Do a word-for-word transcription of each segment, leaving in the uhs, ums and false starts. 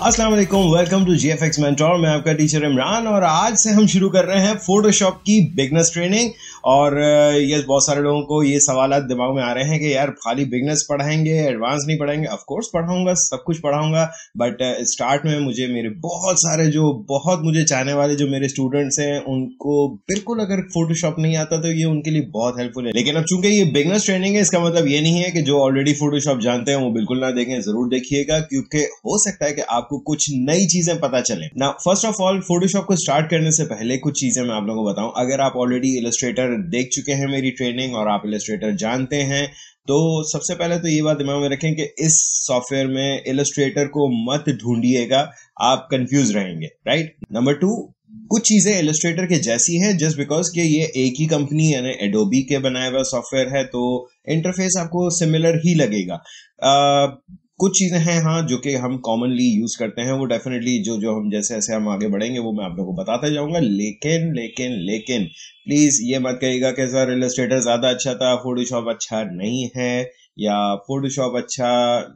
अस्सलाम वालेकुम, welcome to GFX mentor. मैं आपका टीचर इमरान और आज से हम शुरू कर रहे हैं फोटोशॉप की बिगनर्स ट्रेनिंग। और ये बहुत सारे लोगों को ये सवाल दिमाग में आ रहे हैं कि यार खाली बिगनर्स पढ़ाएंगे, एडवांस नहीं पढ़ाएंगे। ऑफ कोर्स पढ़ाऊंगा, सब कुछ पढ़ाऊंगा, बट स्टार्ट में मुझे मेरे बहुत सारे जो बहुत मुझे चाहने वाले जो मेरे स्टूडेंट्स हैं उनको बिल्कुल अगर फोटोशॉप नहीं आता तो ये उनके लिए बहुत हेल्पफुल है। लेकिन अब चूंकि ये बिगनर्स ट्रेनिंग है, इसका मतलब ये नहीं है कि जो ऑलरेडी फोटोशॉप जानते हैं वो बिल्कुल ना देखें। जरूर देखिएगा, क्योंकि हो सकता है कि आपको कुछ नई चीजें पता चले। ना फर्स्ट ऑफ ऑल, फोटोशॉप को स्टार्ट करने से पहले कुछ चीजें मैं आप लोगों को बताऊं। अगर आप ऑलरेडी इलस्ट्रेटर देख चुके हैं मेरी ट्रेनिंग और आप इलस्ट्रेटर जानते हैं, तो सबसे पहले तो ये बात दिमाग में रखें कि इस सॉफ्टवेयर में इलस्ट्रेटर को मत ढूंढिएगा, आप कंफ्यूज रहेंगे। राइट। नंबर टू, कुछ चीजें इलस्ट्रेटर के जैसी हैं जस्ट बिकॉज कि ये एक ही कंपनी यानी एडोबी के बनाया हुआ सॉफ्टवेयर है, तो इंटरफेस आपको सिमिलर ही लगेगा। uh, कुछ चीजें हैं हाँ जो कि हम कॉमनली यूज करते हैं, वो डेफिनेटली जो जो हम जैसे जैसे हम आगे बढ़ेंगे वो मैं आप लोगों को बताता जाऊंगा। लेकिन लेकिन लेकिन प्लीज ये मत कहिएगा कि सर इलस्ट्रेटर ज्यादा अच्छा था, फोटोशॉप अच्छा नहीं है, या फोटोशॉप अच्छा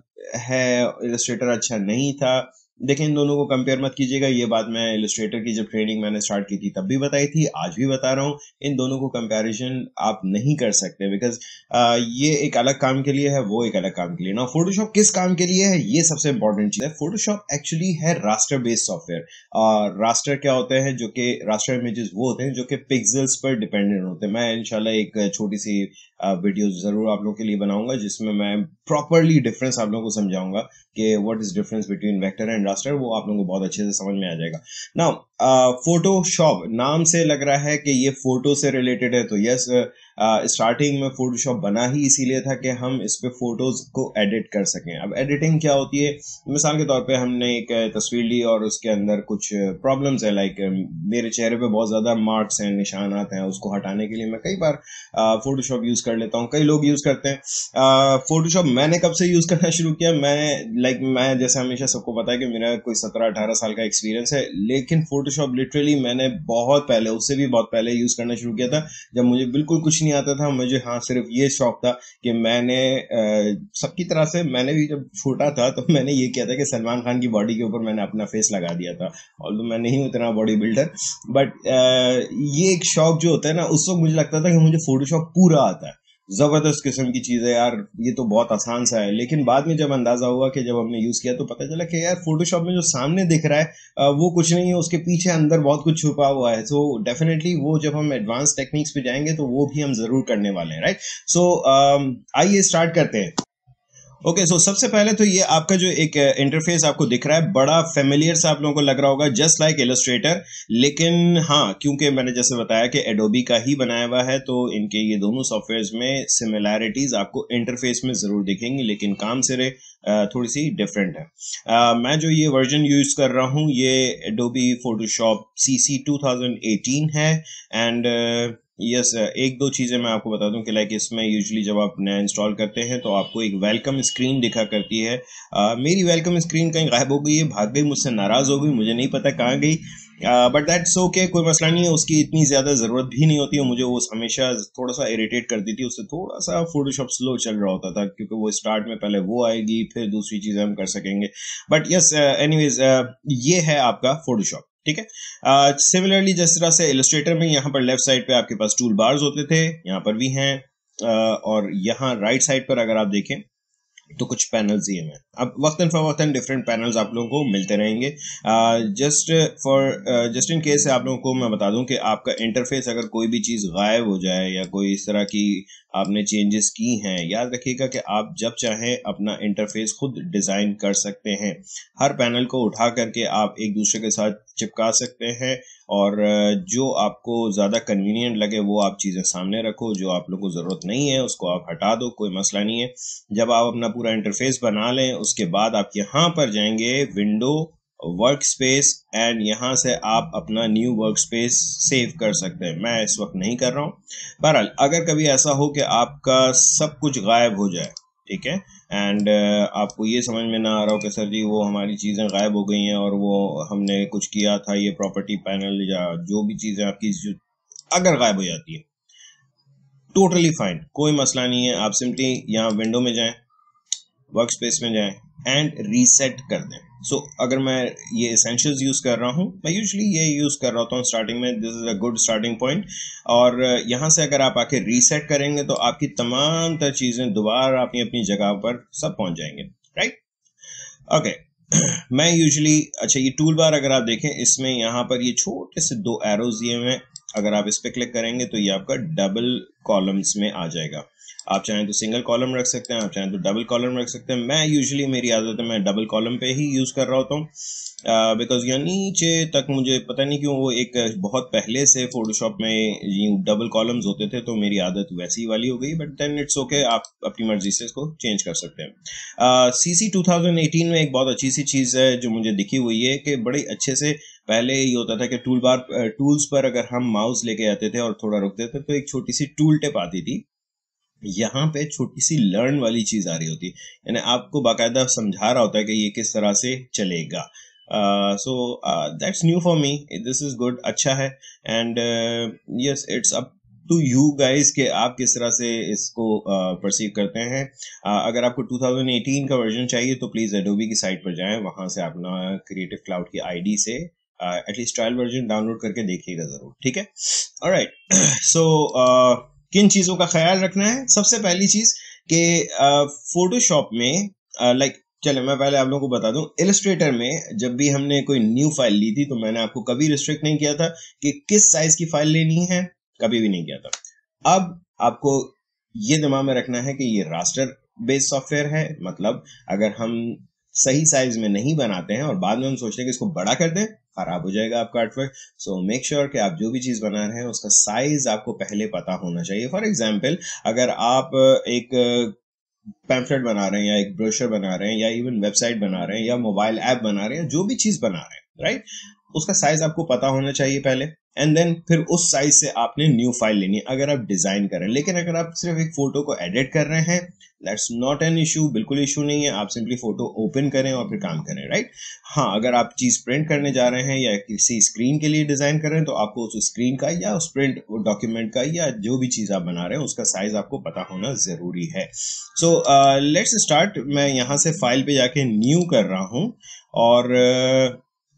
है इलस्ट्रेटर अच्छा नहीं था। देखिए, इन दोनों को कंपेयर मत कीजिएगा। ये बात मैं इलस्ट्रेटर की जब ट्रेनिंग मैंने स्टार्ट की थी तब भी बताई थी, आज भी बता रहा हूँ। इन दोनों को कंपैरिजन आप नहीं कर सकते, बिकॉज ये एक अलग काम के लिए है, वो एक अलग काम के लिए ना। फोटोशॉप किस काम के लिए है, ये सबसे इंपॉर्टेंट चीज है। फोटोशॉप एक्चुअली है रास्टर बेस्ड सॉफ्टवेयर। और रास्टर क्या होते हैं, जो कि रास्टर इमेजेस वो होते हैं जो कि पिक्सल्स पर डिपेंडेंट होते हैं। मैं इंशाल्लाह एक छोटी सी वीडियो जरूर आप लोगों के लिए बनाऊंगा जिसमें मैं प्रॉपरली डिफरेंस आप लोगों को समझाऊंगा कि what is difference between vector and raster. वो आप लोगों को बहुत अच्छे से समझ में आ जाएगा। नाउ फोटोशॉप नाम से लग रहा है कि ये फोटो से रिलेटेड है, तो यस, स्टार्टिंग में फोटोशॉप बना ही इसीलिए था कि हम इस पे फोटोज को एडिट कर सकें। अब एडिटिंग क्या होती है, मिसाल के तौर पे हमने एक तस्वीर ली और उसके अंदर कुछ प्रॉब्लम्स है, लाइक मेरे चेहरे पे बहुत ज्यादा मार्क्स हैं, निशानात हैं, उसको हटाने के लिए मैं कई बार फोटोशॉप यूज कर लेता हूँ। कई लोग यूज करते हैं फोटोशॉप। मैंने कब से यूज करना शुरू किया, मैं लाइक मैं जैसे हमेशा सबको पता है कि मेरा कोई सत्रह अठारह साल का एक्सपीरियंस है, लेकिन फोटोशॉप लिटरली मैंने बहुत पहले, उससे भी बहुत पहले यूज करना शुरू किया था, जब मुझे बिल्कुल कुछ नहीं आता था। मुझे हाँ सिर्फ ये शौक था कि मैंने सबकी तरह से, मैंने भी जब छोटा था तो मैंने ये किया था कि सलमान खान की बॉडी के ऊपर मैंने अपना फेस लगा दिया था। और मैं नहीं हूँ इतना बॉडी बिल्डर, बट ये एक शौक जो होता है ना, उस वक्त मुझे लगता था कि मुझे फोटोशॉप पूरा आता है। जबरदस्त किस्म की चीज है यार, ये तो बहुत आसान सा है। लेकिन बाद में जब अंदाजा हुआ कि जब हमने यूज किया तो पता चला कि यार फोटोशॉप में जो सामने दिख रहा है वो कुछ नहीं है, उसके पीछे अंदर बहुत कुछ छुपा हुआ है। सो so, डेफिनेटली वो जब हम एडवांस टेक्निक्स पे जाएंगे तो वो भी हम जरूर करने वाले हैं। राइट। सो आइए स्टार्ट करते हैं। ओके okay, सो so सबसे पहले तो ये आपका जो एक इंटरफेस आपको दिख रहा है, बड़ा फेमिलियर सा आप लोगों को लग रहा होगा, जस्ट लाइक इलस्ट्रेटर। लेकिन हाँ, क्योंकि मैंने जैसे बताया कि एडोबी का ही बनाया हुआ है, तो इनके ये दोनों सॉफ्टवेयर्स में सिमिलैरिटीज आपको इंटरफेस में जरूर दिखेंगी, लेकिन काम सिरे थोड़ी सी डिफरेंट है। uh, मैं जो ये वर्जन यूज कर रहा हूँ ये Adobe Photoshop C C two thousand eighteen है। एंड यस yes, एक दो चीज़ें मैं आपको बता दूं कि लाइक इसमें यूजुअली जब आप नया इंस्टॉल करते हैं तो आपको एक वेलकम स्क्रीन दिखा करती है। uh, मेरी वेलकम स्क्रीन कहीं गायब हो गई है, भाग गई, मुझसे नाराज़ हो गई, मुझे नहीं पता कहाँ गई, बट दैट्स ओके, कोई मसला नहीं है। उसकी इतनी ज़्यादा ज़रूरत भी नहीं होती है, मुझे वो हमेशा थोड़ा सा इरिटेट करती थी, उससे थोड़ा सा फोटोशॉप स्लो चल रहा होता था, क्योंकि वो स्टार्ट में पहले वो आएगी फिर दूसरी चीज़ें हम कर सकेंगे। बट यस, एनीवेज ये है आपका फोटोशॉप। ठीक है। सिमिलरली uh, जिस तरह से इलस्ट्रेटर में यहाँ पर लेफ्ट साइड पे आपके पास टूल बार्स होते थे, यहाँ पर भी हैं। uh, और यहाँ राइट साइड पर अगर आप देखें तो कुछ पैनल्स ही हैं। अब वक्तन फवक्तन डिफरेंट पैनल्स आप लोगों को मिलते रहेंगे। Just for just in case आप लोगों को मैं बता दूं कि आपका इंटरफेस अगर कोई भी चीज़ गायब हो जाए या कोई इस तरह की आपने चेंजेस की हैं, याद रखिएगा कि आप जब चाहें अपना इंटरफेस खुद डिज़ाइन कर सकते हैं। हर पैनल को उठा करके आप एक दूसरे के साथ चिपका सकते हैं, और जो आपको ज़्यादा कन्वीनियंट लगे वो आप चीज़ें सामने रखो, जो आप लोगों को ज़रूरत नहीं है उसको आप हटा दो, कोई मसला नहीं है। जब आप अपना पूरा इंटरफेस बना लें उसके बाद आप यहाँ पर जाएंगे विंडो, वर्क स्पेस, एंड यहाँ से आप अपना न्यू वर्क स्पेस सेव कर सकते हैं। मैं इस वक्त नहीं कर रहा हूँ। बहरहाल अगर कभी ऐसा हो कि आपका सब कुछ गायब हो जाए, ठीक है, एंड uh, आपको ये समझ में ना आ रहा हो कि सर जी वो हमारी चीज़ें गायब हो गई हैं और वो हमने कुछ किया था, ये प्रॉपर्टी पैनल या जो भी चीज़ें आपकी अगर गायब हो जाती है, टोटली फाइन, कोई मसला नहीं है। आप सिंपली यहाँ विंडो में जाएं, वर्क स्पेस में जाएं एंड रीसेट कर दें। सो so, अगर मैं ये एसेंशियल्स यूज़ कर रहा हूँ, मैं यूजुअली ये यूज़ कर रहा होता हूँ स्टार्टिंग में, this is a good starting point. और यहाँ से अगर आप आके रीसेट करेंगे तो आपकी तमाम तर चीज़ें दोबारा अपनी अपनी जगह पर सब पहुँच जाएंगे, राइट। Okay okay. मैं यूजुअली, अच्छा ये टूल बार अगर आप देखें, इसमें यहाँ पर ये छोटे से दो एरोज दिए हुए हैं, अगर आप इस पर क्लिक करेंगे तो ये आपका डबल कॉलम्स में आ जाएगा। आप चाहें तो सिंगल कॉलम रख सकते हैं, आप चाहें तो डबल कॉलम रख सकते हैं। मैं यूजुअली, मेरी आदत है, मैं डबल कॉलम पे ही यूज़ कर रहा होता हूँ, बिकॉज यहाँ नीचे तक मुझे पता नहीं क्यों वो एक बहुत पहले से फोटोशॉप में डबल कॉलम्स होते थे, तो मेरी आदत वैसी वाली हो गई। बट देन इट्स ओके, आप अपनी मर्जी से इसको चेंज कर सकते हैं। C C two thousand eighteen में एक बहुत अच्छी सी चीज़ है जो मुझे दिखी हुई है कि बड़े अच्छे से, पहले ये होता था कि टूल बार टूल्स पर अगर हम माउस लेके आते थे और थोड़ा रुकते थे तो एक छोटी सी टूल टिप आती थी, यहाँ पे छोटी सी लर्न वाली चीज आ रही होती है, यानी आपको बाकायदा समझा रहा होता है कि ये किस तरह से चलेगा। So that's new for me, this is good, अच्छा है। And yes, it's up to you guys कि आप किस तरह से इसको परसीव uh, करते हैं। uh, अगर आपको टू थाउजेंड एटीन का वर्जन चाहिए तो प्लीज एडोबी की साइट पर जाएं, वहां से अपना क्रिएटिव क्लाउड की आईडी से एटलीस्ट ट्रायल वर्जन डाउनलोड करके देखिएगा जरूर, ठीक है। ऑलराइट, सो किन चीजों का ख्याल रखना है? सबसे पहली चीज कि फोटोशॉप में, लाइक चले मैं पहले आप लोगों को बता दूं, इलस्ट्रेटर में जब भी हमने कोई न्यू फाइल ली थी तो मैंने आपको कभी रिस्ट्रिक्ट नहीं किया था कि किस साइज की फाइल लेनी है, कभी भी नहीं किया था। अब आपको ये दिमाग में रखना है कि ये रास्टर बेस्ड सॉफ्टवेयर है, मतलब अगर हम सही साइज में नहीं बनाते हैं और बाद में हम सोचते हैं कि इसको बड़ा कर दें, खराब हो जाएगा आपका आर्टवर्क। सो मेक श्योर कि आप जो भी चीज बना रहे हैं उसका साइज आपको पहले पता होना चाहिए। फॉर एग्जांपल, अगर आप एक पैम्फलेट बना रहे हैं या एक ब्रोशर बना रहे हैं या इवन वेबसाइट बना रहे हैं या मोबाइल ऐप बना रहे हैं, जो भी चीज बना रहे हैं, राइट, उसका साइज आपको पता होना चाहिए पहले, एंड देन फिर उस साइज से आपने न्यू फाइल लेनी है अगर आप डिजाइन कर रहे हैं। लेकिन अगर आप सिर्फ एक फोटो को एडिट कर रहे हैं, दैट्स नॉट एन इशू, बिल्कुल इशू नहीं है। आप सिंपली फोटो ओपन करें और फिर काम करें, राइट। हाँ, अगर आप चीज प्रिंट करने जा रहे हैं या किसी स्क्रीन के लिए डिजाइन कर रहे हैं तो आपको उस स्क्रीन का या उस प्रिंट डॉक्यूमेंट का या जो भी चीज आप बना रहे हैं उसका साइज आपको पता होना जरूरी है। So let's start. मैं यहाँ से फाइल पे जाके न्यू कर रहा हूँ और uh,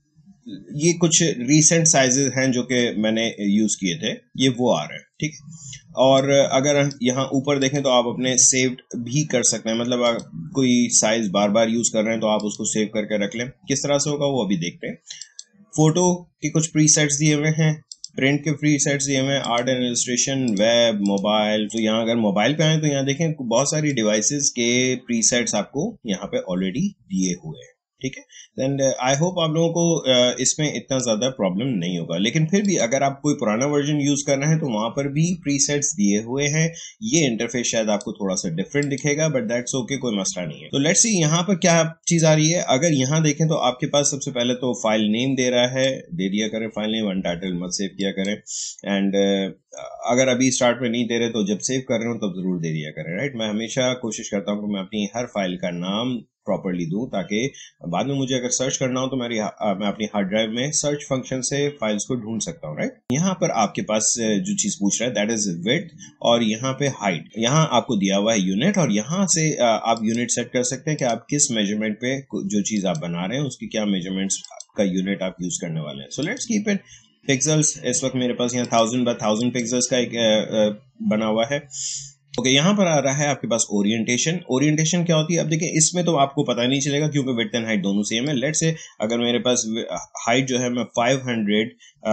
ये कुछ रीसेंट साइजेस हैं जो कि मैंने यूज किए थे, ये वो आ रहे हैं, ठीक है। और अगर यहाँ ऊपर देखें तो आप अपने सेव्ड भी कर सकते हैं, मतलब आप कोई साइज बार बार यूज कर रहे हैं तो आप उसको सेव करके रख लें। किस तरह से होगा वो अभी देखते हैं। फोटो के कुछ प्रीसेट्स दिए हुए हैं, प्रिंट के प्रीसेट्स दिए हुए हैं, art and illustration, web, mobile. तो यहाँ अगर मोबाइल पे आए तो यहाँ देखें बहुत सारी डिवाइसेस के प्रीसेट्स आपको यहाँ पे ऑलरेडी दिए हुए हैं, ठीक है। एंड आई होप आप लोगों को uh, इसमें इतना ज़्यादा प्रॉब्लम नहीं होगा। लेकिन फिर भी अगर आप कोई पुराना वर्जन यूज़ कर रहे हैं तो वहाँ पर भी प्रीसेट्स दिए हुए हैं। ये इंटरफेस शायद आपको थोड़ा सा डिफरेंट दिखेगा, बट दैट्स ओके, कोई मसला नहीं है। तो लेट्स सी यहाँ पर क्या चीज़ आ रही है। अगर यहाँ देखें तो आपके पास सबसे पहले तो फाइल नेम दे रहा है, दे दिया करें फाइल नेम, अनटाइटल्ड मत सेव किया करें। एंड uh, अगर अभी स्टार्ट में नहीं दे रहे तो जब सेव कर रहे हो तब जरूर दे दिया करें, राइट। मैं हमेशा कोशिश करता हूँ कि मैं अपनी हर फाइल का नाम प्रॉपर्ली दूं ताकि बाद में मुझे अगर सर्च करना हो तो मेरी मैं अपनी हार्ड ड्राइव में सर्च फंक्शन से फाइल्स को ढूंढ सकता हूं, राइट। यहाँ पर आपके पास जो चीज पूछ रहा है दैट इज विड्थ, और यहाँ पे हाइट। यहाँ आपको दिया हुआ है यूनिट, और यहाँ से आप यूनिट सेट कर सकते हैं कि आप किस मेजरमेंट पे जो चीज आप बना रहे हैं उसकी क्या मेजरमेंट्स का यूनिट आप यूज करने वाले हैं। So let's keep it pixels. इस वक्त मेरे पास यहाँ थाउजेंड बाय थाउजेंड पिक्सल्स का एक बना हुआ है। ओके okay, यहाँ पर आ रहा है आपके पास ओरिएंटेशन। ओरिएंटेशन क्या होती है? अब देखिए, इसमें तो आपको पता नहीं चलेगा क्योंकि विड्थ एंड हाइट दोनों सेम है। लेट्स से अगर मेरे पास हाइट जो है मैं फाइव हंड्रेड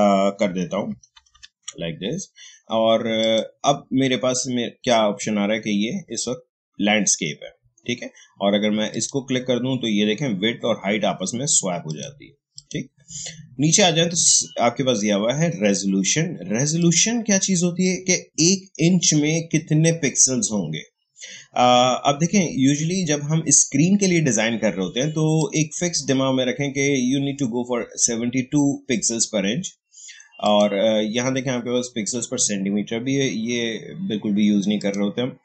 कर देता हूँ लाइक दिस, और अब मेरे पास में क्या ऑप्शन आ रहा है कि ये इस वक्त लैंडस्केप है, ठीक है। और अगर मैं इसको क्लिक कर दूं तो ये देखें विड्थ और हाइट आपस में स्वैप हो जाती है, ठीक। नीचे आ जाए तो आपके पास दिया हुआ है रेजोल्यूशन। रेजोल्यूशन क्या चीज होती है कि एक इंच में कितने पिक्सल्स होंगे। uh, अब देखें, यूजुअली जब हम स्क्रीन के लिए डिजाइन कर रहे होते हैं तो एक फिक्स दिमाग में रखें कि you need to go for seventy two pixels per inch. और uh, यहाँ देखें आपके पास पिक्सल्स पर सेंटीमीटर भी है, ये बिल्कुल भी यूज नहीं कर रहे होते हम।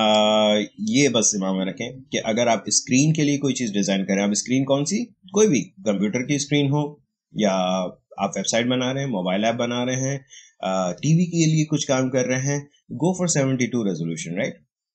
uh, ये बस दिमाग में रखें कि अगर आप स्क्रीन के लिए कोई चीज डिजाइन करें, आप स्क्रीन कौन सी, कोई भी कंप्यूटर की स्क्रीन हो या आप वेबसाइट बना रहे हैं, मोबाइल ऐप बना रहे हैं, टीवी के लिए कुछ काम कर रहे हैं, go for seventy two resolution, right.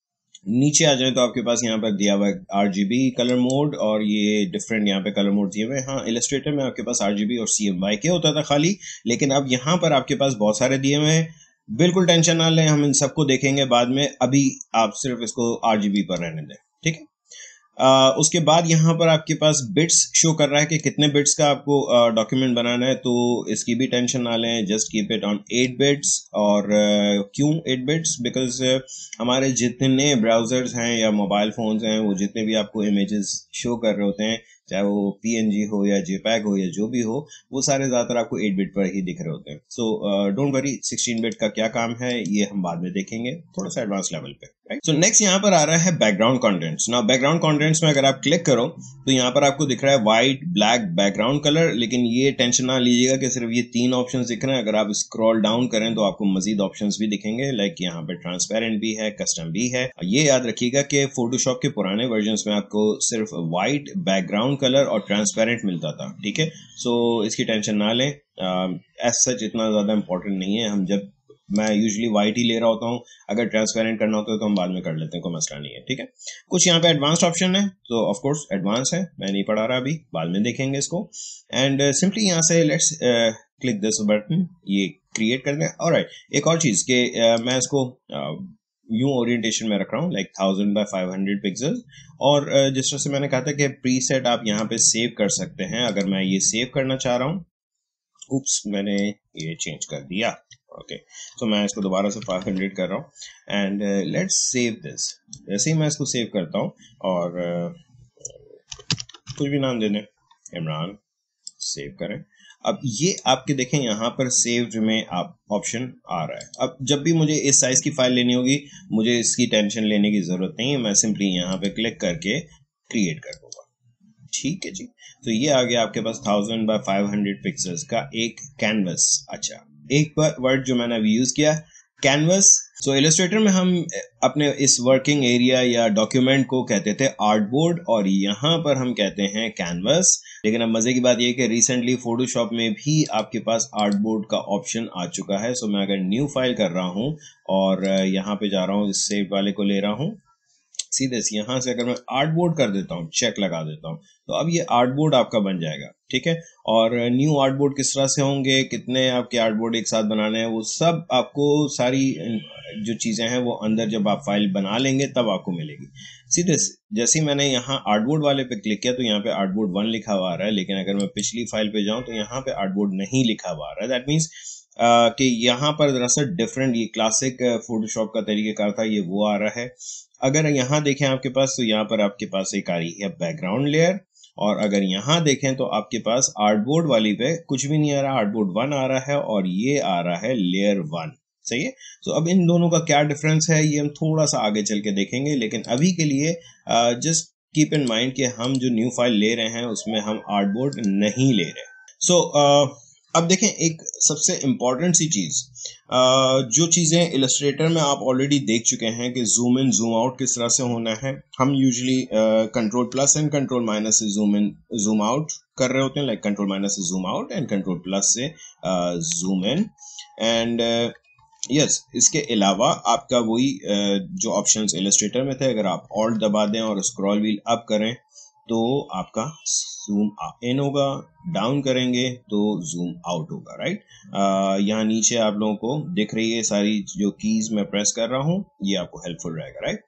नीचे आ जाए तो आपके पास यहाँ पर दिया हुआ है आरजीबी कलर मोड और ये डिफरेंट यहाँ पे कलर मोड दिए हुए हैं। हाँ, इलस्ट्रेटर में आपके पास आरजीबी और सीएमवाई के होता था खाली, लेकिन अब यहाँ पर आपके पास बहुत सारे दिए हुए हैं। बिल्कुल टेंशन ना लें, हम इन सबको देखेंगे बाद में, अभी आप सिर्फ इसको आरजीबी पर रहने दें, ठीक है। Uh, उसके बाद यहाँ पर आपके पास बिट्स शो कर रहा है कि कितने बिट्स का आपको डॉक्यूमेंट uh, बनाना है, तो इसकी भी टेंशन ना लें, just keep it on eight bits. और uh, क्यों एट बिट्स? बिकॉज uh, हमारे जितने ब्राउजर्स हैं या मोबाइल फोन्स हैं, वो जितने भी आपको इमेजेस शो कर रहे होते हैं, चाहे वो पीएनजी हो या जेपैग हो या जो भी हो, वो सारे ज़्यादातर आपको एट बिट पर ही दिख रहे होते हैं। So don't worry, sixteen bit का क्या काम है ये हम बाद में देखेंगे थोड़ा सा एडवांस लेवल पे, राइट। सो नेक्स्ट यहाँ पर आ रहा है background contents. Now background contents में अगर आप क्लिक करो तो यहाँ पर आपको दिख रहा है व्हाइट ब्लैक बैकग्राउंड कलर, लेकिन ये टेंशन ना लीजिएगा कि सिर्फ ये तीन ऑप्शंस दिख रहे हैं। अगर आप स्क्रॉल डाउन करें तो आपको मजीद ऑप्शंस भी दिखेंगे, लाइक यहाँ पे ट्रांसपेरेंट भी है, कस्टम भी है। ये याद रखिएगा कि फोटोशॉप के पुराने वर्जन में आपको सिर्फ व्हाइट बैकग्राउंड कलर और ट्रांसपेरेंट मिलता था, ठीक है। सो so, इसकी टेंशन ना लें, एज सच इतना ज्यादा इंपॉर्टेंट नहीं है। हम जब मैं यूजुअली वाइट ही ले रहा होता हूँ, अगर ट्रांसपेरेंट करना होता है तो हम बाद में कर लेते हैं, कोई मसला नहीं है, ठीक है। कुछ यहाँ पे एडवांस्ड ऑप्शन है, तो ऑफ कोर्स एडवांस है, मैं नहीं पढ़ा रहा अभी, बाद में देखेंगे इसको। एंड सिंपली यहाँ से लेट्स क्लिक दिस बटन, ये क्रिएट कर दें। ऑलराइट, एक और चीज के uh, मैं इसको uh, यूं ओरिएंटेशन में रख रहा हूँ, like thousand by five hundred pixel. और जिस तरह से मैंने कहा था कि प्रीसेट आप यहाँ पे सेव कर सकते हैं। अगर मैं ये सेव करना चाह रहा हूँ, उप्स मैंने ये चेंज कर दिया, ओके। सो मैं इसको दोबारा से फाइव हंड्रेड कर रहा हूँ एंड लेट्स सेव दिस। जैसे ही मैं इसको सेव करता हूँ और uh, कुछ भी नाम दे दें, इमरान, सेव करें। अब ये आपके देखें यहाँ पर सेव्ड में आप ऑप्शन आ रहा है। अब जब भी मुझे इस साइज की फाइल लेनी होगी, मुझे इसकी टेंशन लेने की जरूरत नहीं है, मैं सिंपली यहाँ पे क्लिक करके क्रिएट कर दूंगा, ठीक है जी। तो ये आ गया आपके पास thousand by five hundred pixels का एक कैनवस। अच्छा, एक वर्ड जो मैंने अभी यूज किया, कैनवस। सो इलस्ट्रेटर में हम अपने इस वर्किंग एरिया या डॉक्यूमेंट को कहते थे आर्टबोर्ड, और यहाँ पर हम कहते हैं कैनवस। लेकिन अब मजे की बात यह है कि रिसेंटली फोटोशॉप में भी आपके पास आर्टबोर्ड का ऑप्शन आ चुका है। सो मैं अगर न्यू फाइल कर रहा हूँ और यहाँ पे जा रहा हूँ, इस सेव वाले को ले रहा हूँ, सीधे यहाँ से अगर मैं आर्टबोर्ड कर देता हूँ, चेक लगा देता हूँ, तो अब ये आर्टबोर्ड आपका बन जाएगा, ठीक है। और न्यू आर्टबोर्ड किस तरह से होंगे, कितने आपके आर्टबोर्ड एक साथ बनाने हैं, वो सब आपको सारी जो चीजें हैं वो अंदर जब आप फाइल बना लेंगे तब आपको मिलेगी। सीधे जैसे ही मैंने यहाँ आर्टबोर्ड वाले पे क्लिक किया तो यहाँ पे आर्टबोर्ड वन लिखा हुआ आ रहा है, लेकिन अगर मैं पिछली फाइल पे जाऊँ तो यहाँ पे आर्टबोर्ड नहीं लिखा हुआ आ रहा है। दैट मीन्स Uh, कि यहाँ पर दरअसल डिफरेंट, ये क्लासिक फोटोशॉप का तरीकेकार था, ये वो आ रहा है। अगर यहाँ देखें आपके पास, तो यहाँ पर आपके पास एक आ रही है बैकग्राउंड लेयर, और अगर यहाँ देखें तो आपके पास आर्टबोर्ड वाली पे कुछ भी नहीं आ रहा, आर्टबोर्ड वन आ रहा है और ये आ रहा है लेयर वन, सही है। तो अब इन दोनों का क्या डिफरेंस है ये हम थोड़ा सा आगे चल के देखेंगे, लेकिन अभी के लिए जस्ट कीप इन माइंड कि हम जो न्यू फाइल ले रहे हैं उसमें हम आर्टबोर्ड नहीं ले रहे। सो so, uh, अब देखें एक सबसे इंपॉर्टेंट सी चीज, जो चीजें इलस्ट्रेटर में आप ऑलरेडी देख चुके हैं कि जूम इन जूम आउट किस तरह से होना है। हम usually control plus and control minus से जूम इन जूम आउट कर रहे होते हैं, लाइक कंट्रोल माइनस से zoom out and control plus से जूम इन। एंड यस, इसके अलावा आपका वही uh, जो ऑप्शंस इलस्ट्रेटर में थे, अगर आप ऑल्ट दबा दें और स्क्रॉल व्हील अप करें तो आपका जूम इन होगा, डाउन करेंगे तो जूम आउट होगा, राइट। यहाँ नीचे आप लोगों को दिख रही है सारी जो कीज मैं प्रेस कर रहा हूँ, ये आपको हेल्पफुल रहेगा, राइट।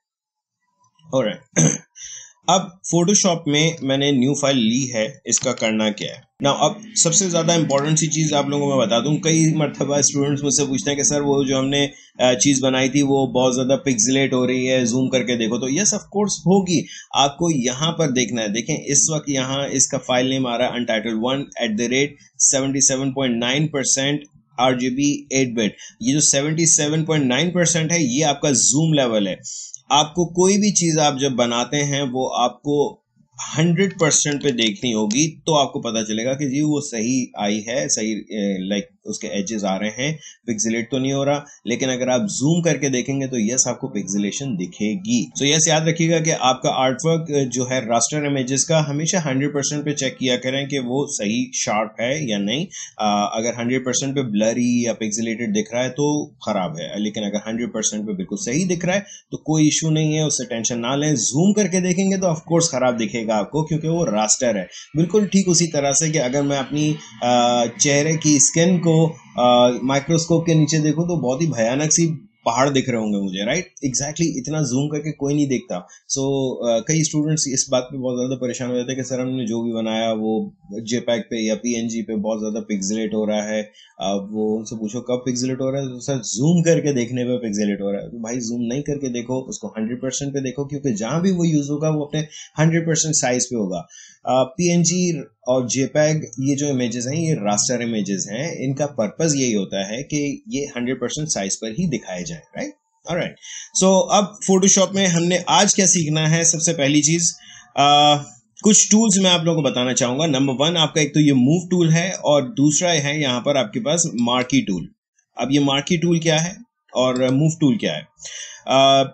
ऑलराइट, अब फोटोशॉप में मैंने न्यू फाइल ली है, इसका करना क्या है ना। अब सबसे ज्यादा इंपॉर्टेंट सी चीज आप लोगों को मैं बता दूं, कई मरतबा स्टूडेंट्स मुझसे पूछते हैं कि सर वो जो हमने चीज बनाई थी वो बहुत ज्यादा पिक्सेलेट हो रही है, जूम करके देखो। तो यस ऑफ कोर्स होगी, आपको यहाँ पर देखना है। देखें इस वक्त यहाँ इसका फाइल नेम आ रहा है untitled one at the rate seventy seven point nine percent RGB eight bit. ये जो seventy seven point nine percent है ये आपका जूम लेवल है। आपको कोई भी चीज आप जब बनाते हैं वो आपको हंड्रेड परसेंट पे देखनी होगी, तो आपको पता चलेगा कि जी वो सही आई है, सही लाइक उसके एजेस आ रहे हैं, पिक्सेलेट तो नहीं हो रहा, लेकिन अगर आप जूम करके देखेंगे तो यस आपको पिक्सेलेशन दिखेगी। सो so, यस याद रखिएगा कि आपका आर्टवर्क जो है रास्टर इमेजेस का हमेशा हंड्रेड परसेंट पे चेक किया करें कि वो सही शार्प है या नहीं। आ, अगर हंड्रेड परसेंट पे ब्लरी या पिक्सेलेटेड दिख रहा है तो खराब है, लेकिन अगर हंड्रेड परसेंट पे बिल्कुल सही दिख रहा है तो कोई इशू नहीं है, उससे टेंशन ना लें। जूम करके देखेंगे तो ऑफकोर्स खराब दिखेगा आपको, क्योंकि वो रास्टर है। बिल्कुल ठीक उसी तरह से कि अगर मैं अपनी चेहरे की स्किन को माइक्रोस्कोप के नीचे देखूं तो बहुत ही भयानक सी पहाड़ दिख रहे होंगे मुझे, राइट? एग्जैक्टली exactly, इतना जूम करके कोई नहीं देखता। सो so, uh, कई स्टूडेंट्स इस बात पे बहुत ज़्यादा परेशान हो जाते हैं कि सर हमने जो भी बनाया वो जेपैग पे या पीएनजी पे बहुत ज़्यादा पिक्सेलेट हो रहा है। अब वो उनसे पूछो कब पिक्सेलेट हो रहा है, तो सर जूम करके देखने पे पिक्सेलेट हो रहा है। तो भाई जूम नहीं करके देखो, उसको हंड्रेड परसेंट पे देखो, क्योंकि जहाँ भी वो यूज़ होगा वो अपने हंड्रेड परसेंट साइज पे होगा। पीएनजी uh, और जेपैग ये जो इमेजेस हैं ये रास्टर इमेजेस हैं, इनका पर्पस यही होता है कि ये हंड्रेड परसेंट साइज पर ही दिखाए जाए, राइट? ऑलराइट, सो अब फोटोशॉप में हमने आज क्या सीखना है। सबसे पहली चीज uh, कुछ टूल्स मैं आप लोगों को बताना चाहूंगा। नंबर वन, आपका एक तो ये मूव टूल है और दूसरा है यहाँ पर आपके पास मार्की टूल। अब ये मार्की टूल क्या है और मूव टूल क्या है? uh,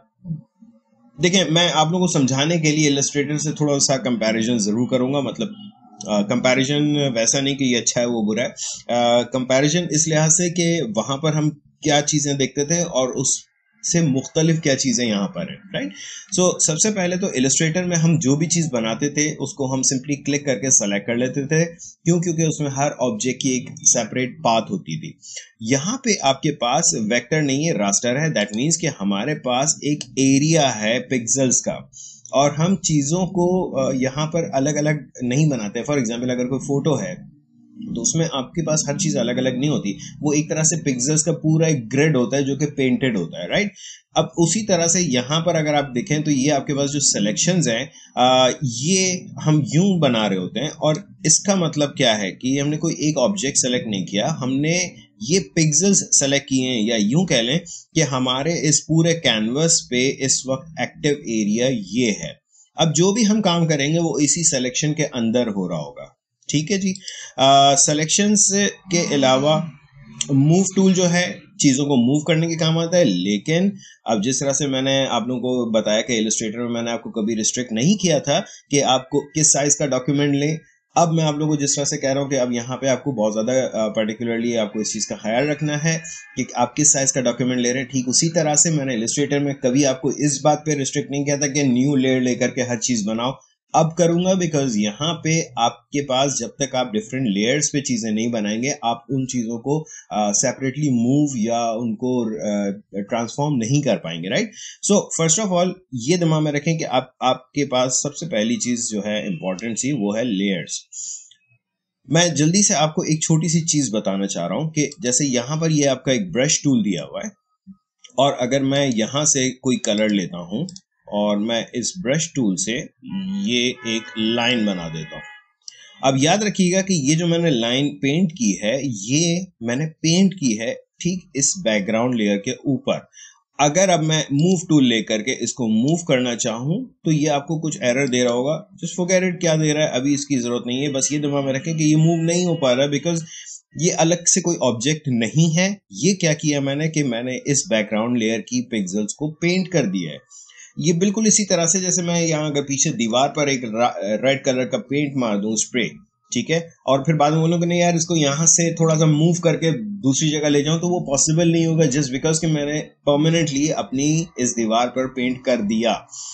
देखिए, मैं आप लोगों को समझाने के लिए इलस्ट्रेटर से थोड़ा सा कंपैरिजन जरूर करूंगा। मतलब कंपैरिजन uh, वैसा नहीं कि ये अच्छा है वो बुरा है, कंपैरिजन uh, इस लिहाज से कि वहां पर हम क्या चीजें देखते थे और उससे मुख्तलिफ क्या चीजें यहाँ पर है, राइट? सो so, सबसे पहले तो इलस्ट्रेटर में हम जो भी चीज बनाते थे उसको हम सिंपली क्लिक करके सेलेक्ट कर लेते थे। क्यों? क्योंकि उसमें हर ऑब्जेक्ट की एक सेपरेट पाथ होती थी। यहाँ पे आपके पास वेक्टर नहीं है, रास्टर है। दैट मीन्स कि हमारे पास एक एरिया है पिक्सेल्स का और हम चीजों को यहाँ पर अलग अलग नहीं बनाते। फॉर एग्जाम्पल, अगर कोई फोटो है तो उसमें आपके पास हर चीज अलग अलग नहीं होती, वो एक तरह से पिक्सेल्स का पूरा एक ग्रिड होता है जो कि पेंटेड होता है, राइट? अब उसी तरह से यहाँ पर अगर आप देखें तो ये आपके पास जो सिलेक्शंस हैं ये हम यूं बना रहे होते हैं। और इसका मतलब क्या है कि हमने कोई एक ऑब्जेक्ट सेलेक्ट नहीं किया, हमने ये पिक्सेल्स सेलेक्ट किए हैं, या यूं कह लें कि हमारे इस पूरे कैनवस पे इस वक्त एक्टिव एरिया ये है। अब जो भी हम काम करेंगे वो इसी सिलेक्शन के अंदर हो रहा होगा, ठीक है जी। सिलेक्शंस के अलावा मूव टूल जो है चीज़ों को मूव करने के काम आता है, लेकिन अब जिस तरह से मैंने आप लोगों को बताया कि इलस्ट्रेटर में मैंने आपको कभी रिस्ट्रिक्ट नहीं किया था कि आपको किस साइज का डॉक्यूमेंट लें, अब मैं आप लोगों को जिस तरह से कह रहा हूँ कि अब यहाँ पे आपको बहुत ज़्यादा पर्टिकुलरली आपको इस चीज़ का ख्याल रखना है कि आप किस साइज़ का डॉक्यूमेंट ले रहे हैं। ठीक उसी तरह से मैंने इलस्ट्रेटर में कभी आपको इस बात पे रिस्ट्रिक्ट नहीं किया था कि न्यू लेयर लेकर के हर चीज़ बनाओ। अब करूंगा, बिकॉज यहाँ पे आपके पास जब तक आप डिफरेंट लेयर्स पे चीजें नहीं बनाएंगे आप उन चीजों को सेपरेटली uh, मूव या उनको ट्रांसफॉर्म uh, नहीं कर पाएंगे, right? So first of all ये दिमाग में रखें कि आप आपके पास सबसे पहली चीज जो है इंपॉर्टेंट सी वो है लेयर्स। मैं जल्दी से आपको एक छोटी सी चीज बताना चाह रहा हूं कि जैसे यहाँ पर ये आपका एक ब्रश टूल दिया हुआ है और अगर मैं यहाँ से कोई कलर लेता हूं और मैं इस ब्रश टूल से ये एक लाइन बना देता हूं। अब याद रखिएगा कि ये जो मैंने लाइन पेंट की है ये मैंने पेंट की है ठीक इस बैकग्राउंड लेयर के ऊपर। अगर अब मैं मूव टूल लेकर के इसको मूव करना चाहूं तो ये आपको कुछ एरर दे रहा होगा। जस्ट फॉरगेट इट, क्या दे रहा है अभी इसकी जरूरत नहीं है। बस ये दिमाग में रखें कि ये मूव नहीं हो पा रहा है बिकॉज ये अलग से कोई ऑब्जेक्ट नहीं है। ये क्या किया मैंने कि मैंने इस बैकग्राउंड लेयर की पिक्सेल्स को पेंट कर दिया है। ये बिल्कुल इसी तरह से जैसे मैं यहाँ अगर पीछे दीवार पर एक रेड कलर का पेंट मार दूं स्प्रे, ठीक है, और फिर बाद में बोलूं कि नहीं यार इसको यहाँ से थोड़ा सा मूव करके दूसरी जगह ले जाऊं, तो वो पॉसिबल नहीं होगा जस्ट बिकॉज कि मैंने परमानेंटली अपनी इस दीवार पर पेंट कर दिया।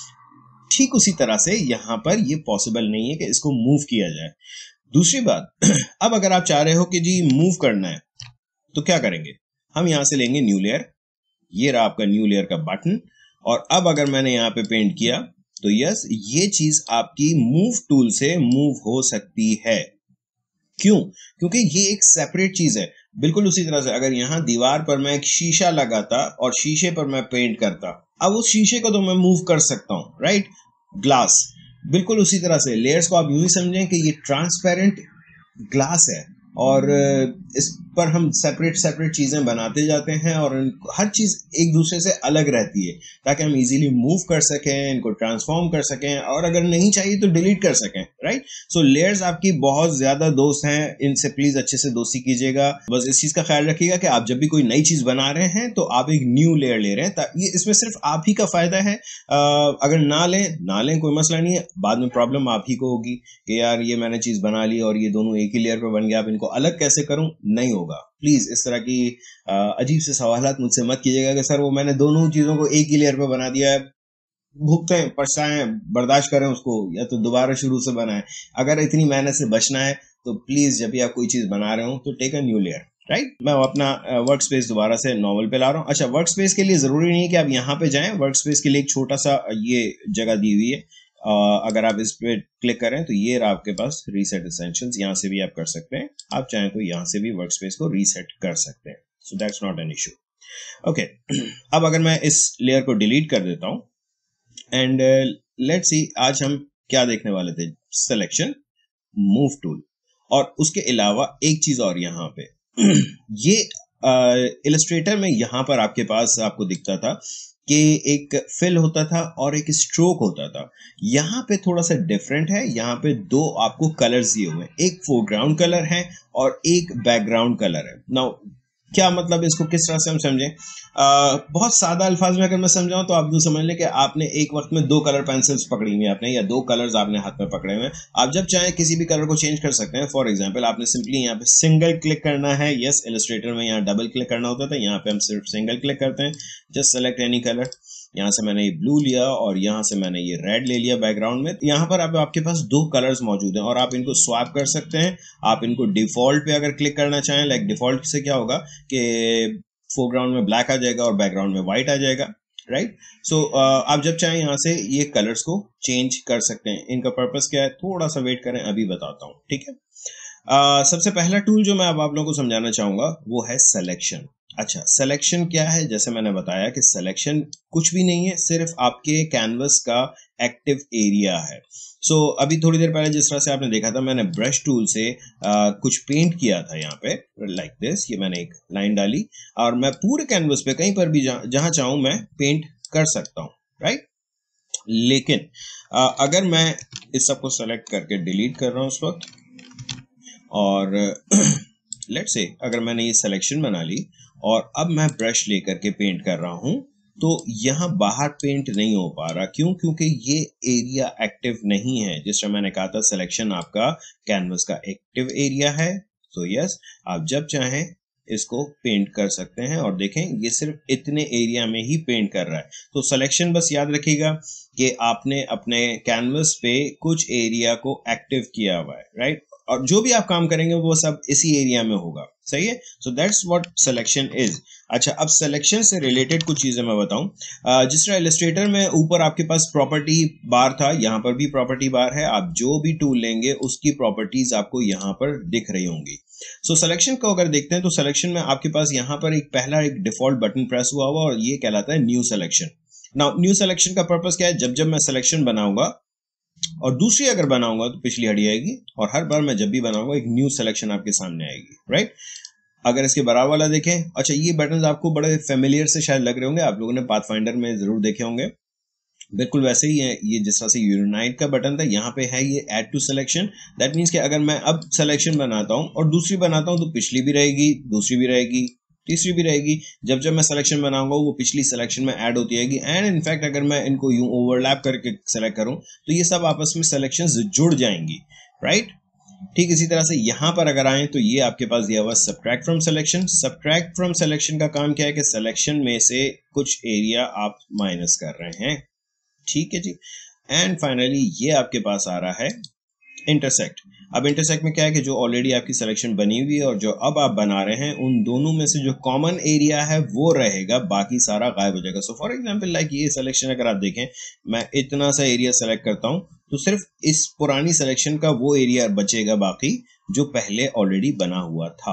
ठीक उसी तरह से यहाँ पर ये पॉसिबल नहीं है कि इसको मूव किया जाए। दूसरी बात, अब अगर आप चाह रहे हो कि जी मूव करना है तो क्या करेंगे, हम यहाँ से लेंगे न्यू लेयर, ये रहा आपका न्यू लेयर का बटन, और अब अगर मैंने यहाँ पे पेंट किया तो यस ये चीज आपकी मूव टूल से मूव हो सकती है। क्यों? क्योंकि ये एक सेपरेट चीज है। बिल्कुल उसी तरह से अगर यहाँ दीवार पर मैं एक शीशा लगाता और शीशे पर मैं पेंट करता, अब उस शीशे को तो मैं मूव कर सकता हूँ, राइट? ग्लास, बिल्कुल उसी तरह से लेयर्स को आप यूं ही समझें कि ये ट्रांसपेरेंट ग्लास है और इस पर हम सेपरेट सेपरेट चीजें बनाते जाते हैं और हर चीज एक दूसरे से अलग रहती है ताकि हम इजीली मूव कर सकें, इनको ट्रांसफॉर्म कर सकें और अगर नहीं चाहिए तो डिलीट कर सकें, राइट। सो लेयर्स आपकी बहुत ज्यादा दोस्त हैं, इनसे प्लीज अच्छे से दोस्ती कीजिएगा। बस इस चीज का ख्याल रखिएगा कि आप जब भी कोई नई चीज बना रहे हैं तो आप एक न्यू लेयर ले रहे हैं, ये इसमें सिर्फ आप ही का फायदा है। आ, अगर ना लें ना लें कोई मसला नहीं है, बाद में प्रॉब्लम आप ही को होगी कि यार ये मैंने चीज बना ली और ये दोनों एक ही लेयर पर बन गया, अब इनको अलग कैसे करूं। नहीं होगा। प्लीज इस तरह की अजीब से सवालात मुझसे मत कीजिएगा कि सर वो मैंने दोनों चीजों को एक ही लेयर पे बना दिया है, भुगतें, पछताएं, बर्दाश्त करें उसको, या तो दोबारा शुरू से बनाएं। अगर इतनी मेहनत से बचना है तो प्लीज जब भी आप कोई चीज बना रहे हो तो take a new layer, right. मैं अपना वर्क स्पेस दोबारा से नॉर्मल पे ला रहा हूँ। अच्छा, वर्क स्पेस के लिए जरूरी नहीं है कि आप यहाँ पे जाएं, वर्क स्पेस के लिए एक छोटा सा ये जगह दी हुई है। Uh, अगर आप इस पे क्लिक करें तो ये रहा आपके पास रीसेट एसेंशियल्स, यहाँ से भी आप कर सकते हैं। आप चाहें तो यहाँ से भी वर्क स्पेस को रीसेट कर सकते हैं, so that's not an issue. Okay, अब अगर मैं इस लेयर को डिलीट कर देता हूँ एंड लेट्स सी आज हम क्या देखने वाले थे, सिलेक्शन, मूव टूल, और उसके अलावा एक चीज और यहाँ पे ये इलस्ट्रेटर uh, में यहाँ पर आपके पास आपको दिखता था कि एक फिल होता था और एक स्ट्रोक होता था। यहाँ पे थोड़ा सा डिफरेंट है, यहाँ पे दो आपको कलर्स दिए हुए हैं, एक फोरग्राउंड कलर है और एक बैकग्राउंड कलर है। नाउ क्या मतलब, इसको किस तरह से हम समझें? आ, बहुत सादा अल्फाज में अगर मैं समझाऊं तो आप यूं समझ लें कि आपने एक वक्त में दो कलर पेंसिल्स पकड़ी हुई आपने, या दो कलर्स आपने हाथ में पकड़े हुए हैं। आप जब चाहें किसी भी कलर को चेंज कर सकते हैं। फॉर एग्जांपल, आपने सिंपली यहाँ पे सिंगल क्लिक करना है। यस, इलस्ट्रेटर में यहाँ डबल क्लिक करना होता था, यहाँ पे हम सिर्फ सिंगल क्लिक करते हैं। Just select any colour. यहाँ से मैंने ये ब्लू लिया और यहाँ से मैंने ये रेड ले लिया बैकग्राउंड में। यहाँ पर आप, आपके पास दो कलर्स मौजूद हैं और आप इनको स्वैप कर सकते हैं। आप इनको डिफॉल्ट पे अगर क्लिक करना चाहें, लाइक डिफॉल्ट से क्या होगा कि फोरग्राउंड में ब्लैक आ जाएगा और बैकग्राउंड में व्हाइट आ जाएगा, राइट। सो आप जब चाहें यहाँ से ये कलर्स को चेंज कर सकते हैं। इनका पर्पस क्या है, थोड़ा सा वेट करें, अभी बताता हूँ, ठीक है। uh, सबसे पहला टूल जो मैं अब आप लोगों को समझाना चाहूंगा वो है सिलेक्शन। अच्छा, सिलेक्शन क्या है? जैसे मैंने बताया कि सिलेक्शन कुछ भी नहीं है, सिर्फ आपके कैनवस का एक्टिव एरिया है। सो so, अभी थोड़ी देर पहले जिस तरह से आपने देखा था, मैंने ब्रश टूल से आ, कुछ पेंट किया था यहाँ पे, लाइक दिस। ये मैंने एक लाइन डाली और मैं पूरे कैनवस पे कहीं पर भी जहां चाहूं मैं पेंट कर सकता हूं, राइट। लेकिन आ, अगर मैं इस सब को सेलेक्ट करके डिलीट कर रहा हूं उस वक्त, और लेट्स से अगर मैंने ये सिलेक्शन बना ली और अब मैं ब्रश लेकर के पेंट कर रहा हूं, तो यहाँ बाहर पेंट नहीं हो पा रहा। क्यों? क्योंकि ये एरिया एक्टिव नहीं है। जिस तरह मैंने कहा था, सिलेक्शन आपका कैनवस का एक्टिव एरिया है। तो यस, आप जब चाहें इसको पेंट कर सकते हैं और देखें ये सिर्फ इतने एरिया में ही पेंट कर रहा है। तो सिलेक्शन बस याद रखिएगा कि आपने अपने कैनवस पे कुछ एरिया को एक्टिव किया हुआ है, राइट। और जो भी आप काम करेंगे वो सब इसी एरिया में होगा, सही है। So that's what selection is. अच्छा, अब सिलेक्शन से रिलेटेड कुछ चीजें मैं बताऊं। जिस तरह इलस्ट्रेटर में ऊपर आपके पास प्रॉपर्टी बार था, यहाँ पर भी प्रॉपर्टी बार है। आप जो भी टूल लेंगे उसकी प्रॉपर्टीज आपको यहाँ पर दिख रही होंगी। सो so, सिलेक्शन को अगर देखते हैं तो सिलेक्शन में आपके पास यहाँ पर एक पहला एक डिफॉल्ट बटन प्रेस हुआ हुआ और ये कहलाता है new selection. Now new selection का पर्पस क्या है? जब जब मैं सिलेक्शन बनाऊंगा और दूसरी अगर बनाऊंगा तो पिछली हट जाएगी, और हर बार मैं जब भी बनाऊंगा एक न्यू सिलेक्शन आपके सामने आएगी, राइट। अगर इसके बराबर वाला देखें, अच्छा ये बटन आपको बड़े फेमिलियर से शायद लग रहे होंगे, आप लोगों ने पाथफाइंडर में जरूर देखे होंगे। बिल्कुल वैसे ही है, ये जिस तरह से यूनाइट का बटन था, यहाँ पे है ये add to selection. That means कि अगर मैं अब सिलेक्शन बनाता हूँ और दूसरी बनाता हूँ तो पिछली भी रहेगी, दूसरी भी रहेगी, तीसरी भी रहेगी। जब जब मैं सिलेक्शन बनाऊंगा वो पिछली सिलेक्शन में ऐड होती रहेगी। एंड इनफैक्ट अगर मैं इनको यूं ओवरलैप करके सेलेक्ट करूं तो ये सब आपस में सिलेक्शंस जुड़ जाएंगी, राइट। ठीक इसी तरह से यहां पर अगर आए तो ये आपके पास दिया हुआ subtract from selection. Subtract from selection का काम क्या है कि सिलेक्शन में से कुछ एरिया आप माइनस कर रहे हैं, ठीक है जी। एंड फाइनली ये आपके पास आ रहा है इंटरसेक्ट। अब इंटरसेक्ट में क्या है कि जो ऑलरेडी आपकी सिलेक्शन बनी हुई है और जो अब आप बना रहे हैं, उन दोनों में से जो कॉमन एरिया है वो रहेगा, बाकी सारा गायब हो जाएगा। सो फॉर एग्जांपल लाइक ये सिलेक्शन अगर आप देखें, मैं इतना सा एरिया सेलेक्ट करता हूं तो सिर्फ इस पुरानी सिलेक्शन का वो एरिया बचेगा, बाकी जो पहले ऑलरेडी बना हुआ था।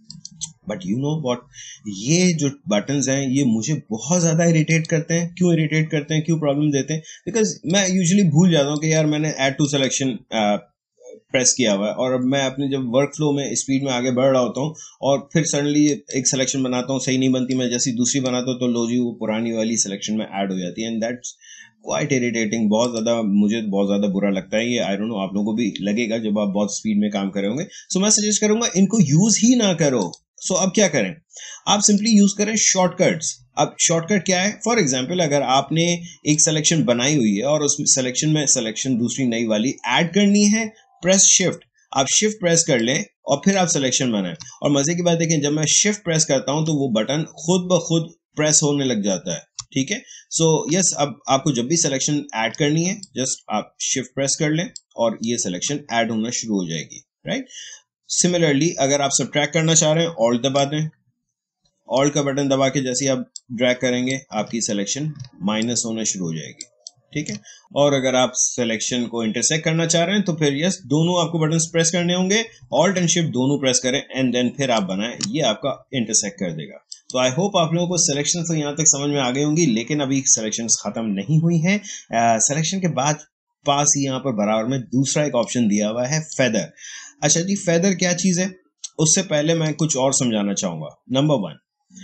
बट यू नो व्हाट, ये जो बटन्स हैं ये मुझे बहुत ज्यादा इरिटेट करते हैं। क्यों इरिटेट करते हैं, क्यों प्रॉब्लम देते हैं? बिकॉज मैं यूजुअली भूल जाता हूँ कि यार मैंने ऐड टू सिलेक्शन प्रेस किया हुआ है और अब मैं अपने जब वर्क फ्लो में स्पीड में आगे बढ़ रहा होता हूँ और फिर सडनली एक सिलेक्शन बनाता हूँ, सही नहीं बनती, मैं जैसी दूसरी बनाता हूँ तो लो जी वो पुरानी वाली सिलेक्शन में ऐड हो जाती है एंड दैट्स क्वाइट इरिटेटिंग। बहुत ज्यादा मुझे बहुत ज्यादा बुरा लगता है ये। आई डोंट नो आप लोगों को भी लगेगा जब आप बहुत स्पीड में काम कर रहे होंगे। सो so, मैं सजेस्ट करूंगा इनको यूज ही ना करो। सो so, अब क्या करें, आप सिंपली यूज करें शॉर्टकट्स। अब शॉर्टकट क्या है, फॉर एग्जांपल अगर आपने एक सिलेक्शन बनाई हुई है और उस सिलेक्शन में सिलेक्शन दूसरी नई वाली ऐड करनी है, प्रेस शिफ्ट, आप शिफ्ट प्रेस कर लें और फिर आप सिलेक्शन बनाएं। और मजे की बात देखें, जब मैं शिफ्ट प्रेस करता हूं तो वो बटन खुद ब खुद प्रेस होने लग जाता है। ठीक है, सो यस, अब आपको जब भी सिलेक्शन ऐड करनी है जस्ट आप शिफ्ट प्रेस कर लें और ये सिलेक्शन ऐड होना शुरू हो जाएगी, राइट। सिमिलरली अगर आप सब्ट्रैक्ट करना चाह रहे हैं, ऑल्ट दबा दें, ऑल्ट का बटन दबा के जैसे आप ड्रैग करेंगे आपकी सिलेक्शन माइनस होना शुरू हो जाएगी। ठीक है, और अगर आप सिलेक्शन को इंटरसेक्ट करना चाह रहे हैं तो फिर यस, दोनों आपको बटन प्रेस करने होंगे, ऑल्ट एंड शिफ्ट दोनों प्रेस करें एंड देन फिर आप बनाएं, ये आपका इंटरसेक्ट कर देगा। तो आई होप आप लोगों को सिलेक्शन तो यहाँ तक समझ में आ गई होंगी, लेकिन अभी सिलेक्शन खत्म नहीं हुई हैं। सिलेक्शन के बाद पास ही यहाँ पर बराबर में दूसरा एक ऑप्शन दिया हुआ है, फेदर। अच्छा जी, फेदर क्या चीज है, उससे पहले मैं कुछ और समझाना चाहूंगा। नंबर वन,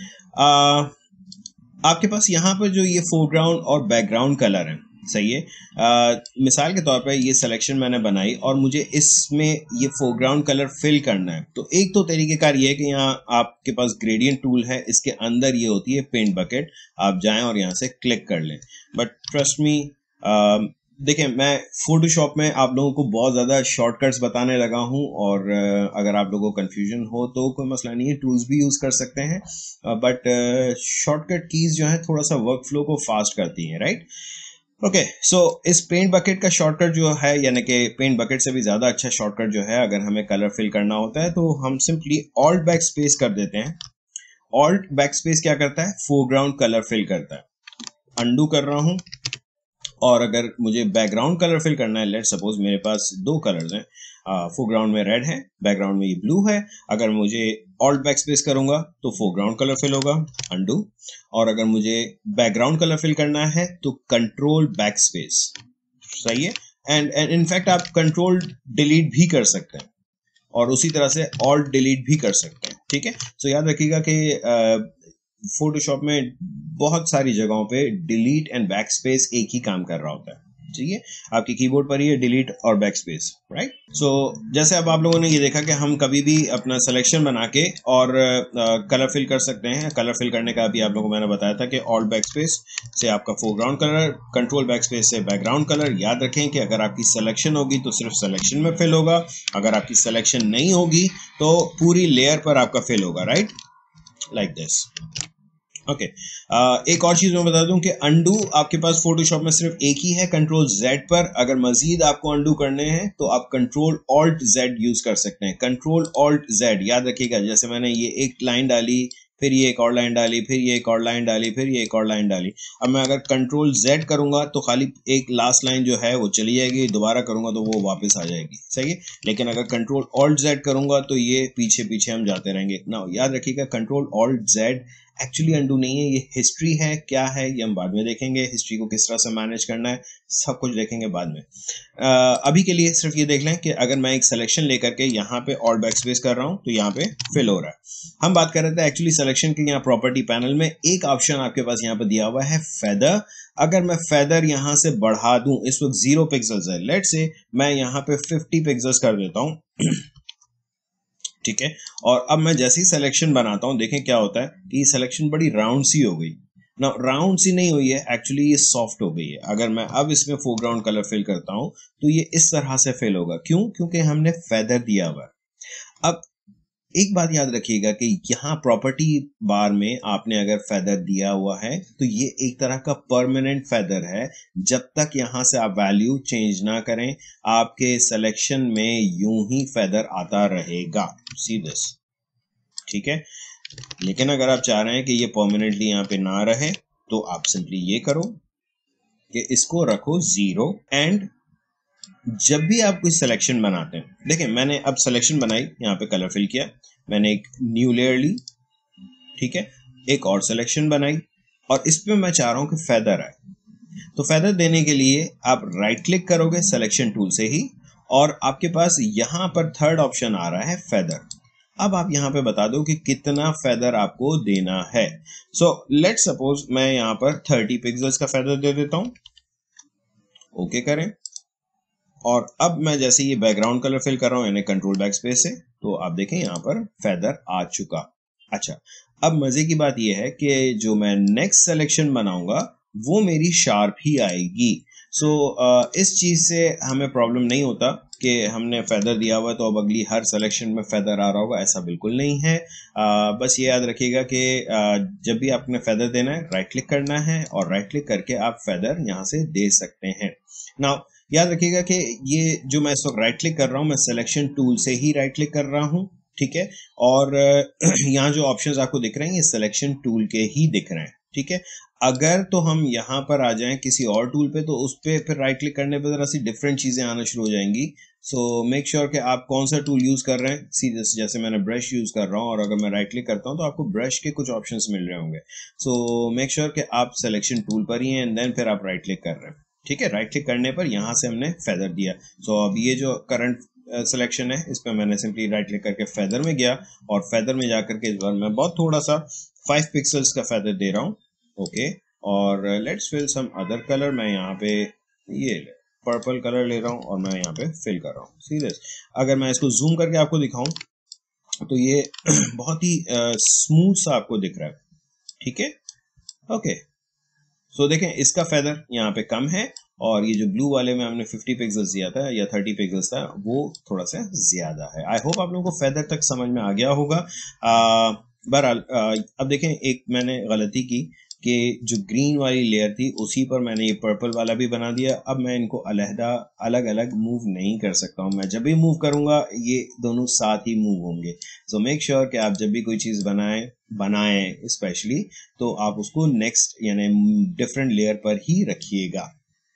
आपके पास यहाँ पर जो ये फोरग्राउंड और बैकग्राउंड कलर है, सही है। आ, मिसाल के तौर पे ये सिलेक्शन मैंने बनाई और मुझे इसमें ये फोरग्राउंड कलर फिल करना है, तो एक तो तरीकेकार ये है कि यहाँ आपके पास ग्रेडियंट टूल है, इसके अंदर ये होती है पेंट बकेट, आप जाएं और यहाँ से क्लिक कर लें। बट ट्रस्ट मी, देखिए मैं फोटोशॉप में आप लोगों को बहुत ज़्यादा शॉर्टकट्स बताने लगा हूँ और अगर आप लोगों को कन्फ्यूजन हो तो कोई मसला नहीं है, टूल्स भी यूज़ कर सकते हैं, बट शॉर्टकट कीज़ जो है थोड़ा सा वर्क फ्लो को फास्ट करती हैं, राइट। ओके, सो इस पेंट बकेट का शॉर्टकट जो है, यानी कि पेंट बकेट से भी ज़्यादा अच्छा शॉर्टकट जो है अगर हमें कलर फिल करना होता है तो हम सिंपली ऑल्ट बैक स्पेस कर देते हैं। ऑल्ट बैक स्पेस क्या करता है, फोरग्राउंड कलर फिल करता है। अंडू कर रहा हूँ और अगर मुझे बैकग्राउंड कलर फिल करना है, लेट सपोज मेरे पास दो कलर्स हैं, फोरग्राउंड में रेड है, बैकग्राउंड में ये ब्लू है, अगर मुझे ऑल्ट बैक स्पेस करूंगा तो फोरग्राउंड कलर फिल होगा, अंडू, और अगर मुझे बैकग्राउंड कलर फिल करना है तो कंट्रोल बैक स्पेस, सही है। एंड एंड इनफैक्ट आप कंट्रोल डिलीट भी कर सकते हैं और उसी तरह से ऑल्ट डिलीट भी कर सकते हैं। ठीक है, सो याद रखिएगा कि फोटोशॉप में बहुत सारी जगहों पे डिलीट एंड बैक स्पेस एक ही काम कर रहा होता है। ठीक है, आपके कीबोर्ड पर ही है डिलीट और बैक स्पेस, राइट। सो जैसे अब आप लोगों ने ये देखा कि हम कभी भी अपना सिलेक्शन बना के और कलर फिल कर सकते हैं। कलर फिल करने का भी आप लोगों को मैंने बताया था कि ऑल्ट बैक स्पेस से आपका foreground colour, control backspace से बैकग्राउंड कलर। याद रखें कि अगर आपकी सिलेक्शन होगी तो सिर्फ सिलेक्शन में फिल होगा, अगर आपकी सिलेक्शन नहीं होगी तो पूरी लेयर पर आपका फिल होगा, right, like this. Okay okay. uh, एक और चीज मैं बता दूं कि अंडू आपके पास फोटोशॉप में सिर्फ एक ही है, कंट्रोल जेड पर। अगर मजीद आपको अंडू करने हैं तो आप कंट्रोल ऑल्ट जेड यूज कर सकते हैं। कंट्रोल ऑल्ट जेड, याद रखिएगा, जैसे मैंने ये एक लाइन डाली, फिर ये एक और लाइन डाली, फिर ये एक और लाइन डाली, फिर ये एक और लाइन डाली। अब मैं अगर कंट्रोल जेड करूंगा तो खाली एक लास्ट लाइन जो है वो चली जाएगी, दोबारा करूंगा तो वो वापस आ जाएगी, सही है। लेकिन अगर कंट्रोल ऑल्ट जेड करूंगा तो ये पीछे पीछे हम जाते रहेंगे ना। याद रखिएगा, control alt Z actually undo नहीं है, ये हिस्ट्री है। क्या है ये हम बाद में देखेंगे, हिस्ट्री को किस तरह से मैनेज करना है सब कुछ देखेंगे बाद में। आ, अभी के लिए सिर्फ ये देख लें कि अगर मैं एक सिलेक्शन लेकर के यहाँ पे ऑल्ट बैक स्पेस कर रहा हूँ तो यहाँ पे फिल हो रहा है। हम बात कर रहे थे एक्चुअली सिलेक्शन के, यहाँ प्रॉपर्टी पैनल में एक ऑप्शन आपके पास यहाँ पे दिया हुआ है, फेदर। अगर मैं फेदर यहाँ से बढ़ा दूं, इस वक्त जीरो पिक्सल्स है, लेट से मैं यहाँ पे फिफ्टी पिक्सल्स कर देता हूँ, ठीक है। और अब मैं जैसे ही सिलेक्शन बनाता हूं, देखें क्या होता है कि ये सिलेक्शन बड़ी राउंड सी हो गई ना। राउंड सी नहीं हुई है, एक्चुअली ये सॉफ्ट हो गई है। अगर मैं अब इसमें फोरग्राउंड कलर फिल करता हूं तो ये इस तरह से फिल होगा। क्यों? क्योंकि हमने फेदर दिया हुआ है। अब एक बात याद रखिएगा कि यहाँ प्रॉपर्टी बार में आपने अगर फेदर दिया हुआ है तो ये एक तरह का परमानेंट फेदर है। जब तक यहाँ से आप वैल्यू चेंज ना करें, आपके सिलेक्शन में यूं ही फेदर आता रहेगा, सी दिस, ठीक है। लेकिन अगर आप चाह रहे हैं कि ये परमानेंटली यहाँ पे ना रहे तो आप सिंपली ये करो कि इसको रखो जीरो, एंड जब भी आप कोई सिलेक्शन बनाते हैं, देखिए मैंने अब सिलेक्शन बनाई, यहाँ पे कलर फिल किया, मैंने एक न्यू लेयर ली, ठीक है, एक और सिलेक्शन बनाई और इस पे मैं चाह रहा हूं कि फेदर आए। तो फेदर देने के लिए आप राइट क्लिक करोगे सिलेक्शन टूल से ही और आपके पास यहाँ पर थर्ड ऑप्शन आ रहा है फेदर। अब आप यहाँ पे बता दो कि कितना फेदर आपको देना है। सो लेट्स सपोज मैं यहाँ पर थर्टी पिक्सल्स का फेदर दे देता हूँ, ओके करें। और अब मैं जैसे ये बैकग्राउंड कलर फिल कर रहा हूँ यानी कंट्रोल बैक स्पेस से, तो आप देखें यहाँ पर फेदर आ चुका। अच्छा, अब मजे की बात यह है कि जो मैं नेक्स्ट सिलेक्शन बनाऊंगा वो मेरी शार्प ही आएगी। सो so, इस चीज से हमें प्रॉब्लम नहीं होता कि हमने फेदर दिया हुआ है तो अब अगली हर सिलेक्शन में फेदर आ रहा होगा, ऐसा बिल्कुल नहीं है। आ, बस ये याद रखिएगा कि जब भी आपने फेदर देना है राइट क्लिक करना है और राइट क्लिक करके आप फेदर यहाँ से दे सकते हैं। नाउ याद रखिएगा कि ये जो मैं इस वक्त राइट क्लिक कर रहा हूँ मैं सिलेक्शन टूल से ही राइट क्लिक कर रहा हूँ, ठीक है। और यहाँ जो ऑप्शंस आपको दिख रहे हैं ये सिलेक्शन टूल के ही दिख रहे हैं, ठीक है। अगर तो हम यहाँ पर आ जाएं किसी और टूल पे तो उस पे फिर राइट क्लिक करने पे जरा सी डिफरेंट चीजें आना शुरू हो जाएंगी। सो मेक श्योर कि आप कौन सा टूल यूज कर रहे हैं। सीरियस जैसे मैंने ब्रश यूज कर रहा हूँ और अगर मैं राइट क्लिक करता हूँ तो आपको ब्रश के कुछ ऑप्शंस मिल रहे होंगे। सो मेक श्योर कि आप सिलेक्शन टूल पर ही हैं एंड देन फिर आप राइट क्लिक कर रहे हैं, ठीक है। राइट क्लिक करने पर यहाँ से हमने फेदर दिया। सो so, अब ये जो करंट सिलेक्शन है इस पर मैंने सिंपली राइट क्लिक करके फेदर में गया और फेदर में जाकर के इस बार मैं बहुत थोड़ा सा फाइव पिक्सल्स का फेदर दे रहा हूँ, ओके। और let's fill some other colour. मैं यहाँ पे ये पर्पल कलर ले रहा हूँ और मैं यहाँ पे फिल कर रहा हूँ। सीरियस अगर मैं इसको जूम करके आपको दिखाऊं तो ये बहुत ही स्मूथ सा आपको दिख रहा है, ठीक है, ओके। सो so, देखें इसका फेदर यहाँ पे कम है और ये जो ब्लू वाले में हमने फिफ्टी पिक्सल्स दिया था या थर्टी पिक्सल्स था वो थोड़ा सा ज्यादा है। आई होप आप लोगों को फेदर तक समझ में आ गया होगा। बहरहाल अब देखें एक मैंने गलती की कि जो ग्रीन वाली लेयर थी उसी पर मैंने ये पर्पल वाला भी बना दिया। अब मैं इनको अलहदा अलग अलग मूव नहीं कर सकता हूँ। मैं जब भी मूव करूंगा ये दोनों साथ ही मूव होंगे। सो मेक श्योर कि आप जब भी कोई चीज बनाएं बनाएं स्पेशली तो आप उसको नेक्स्ट यानी डिफरेंट लेयर पर ही रखिएगा,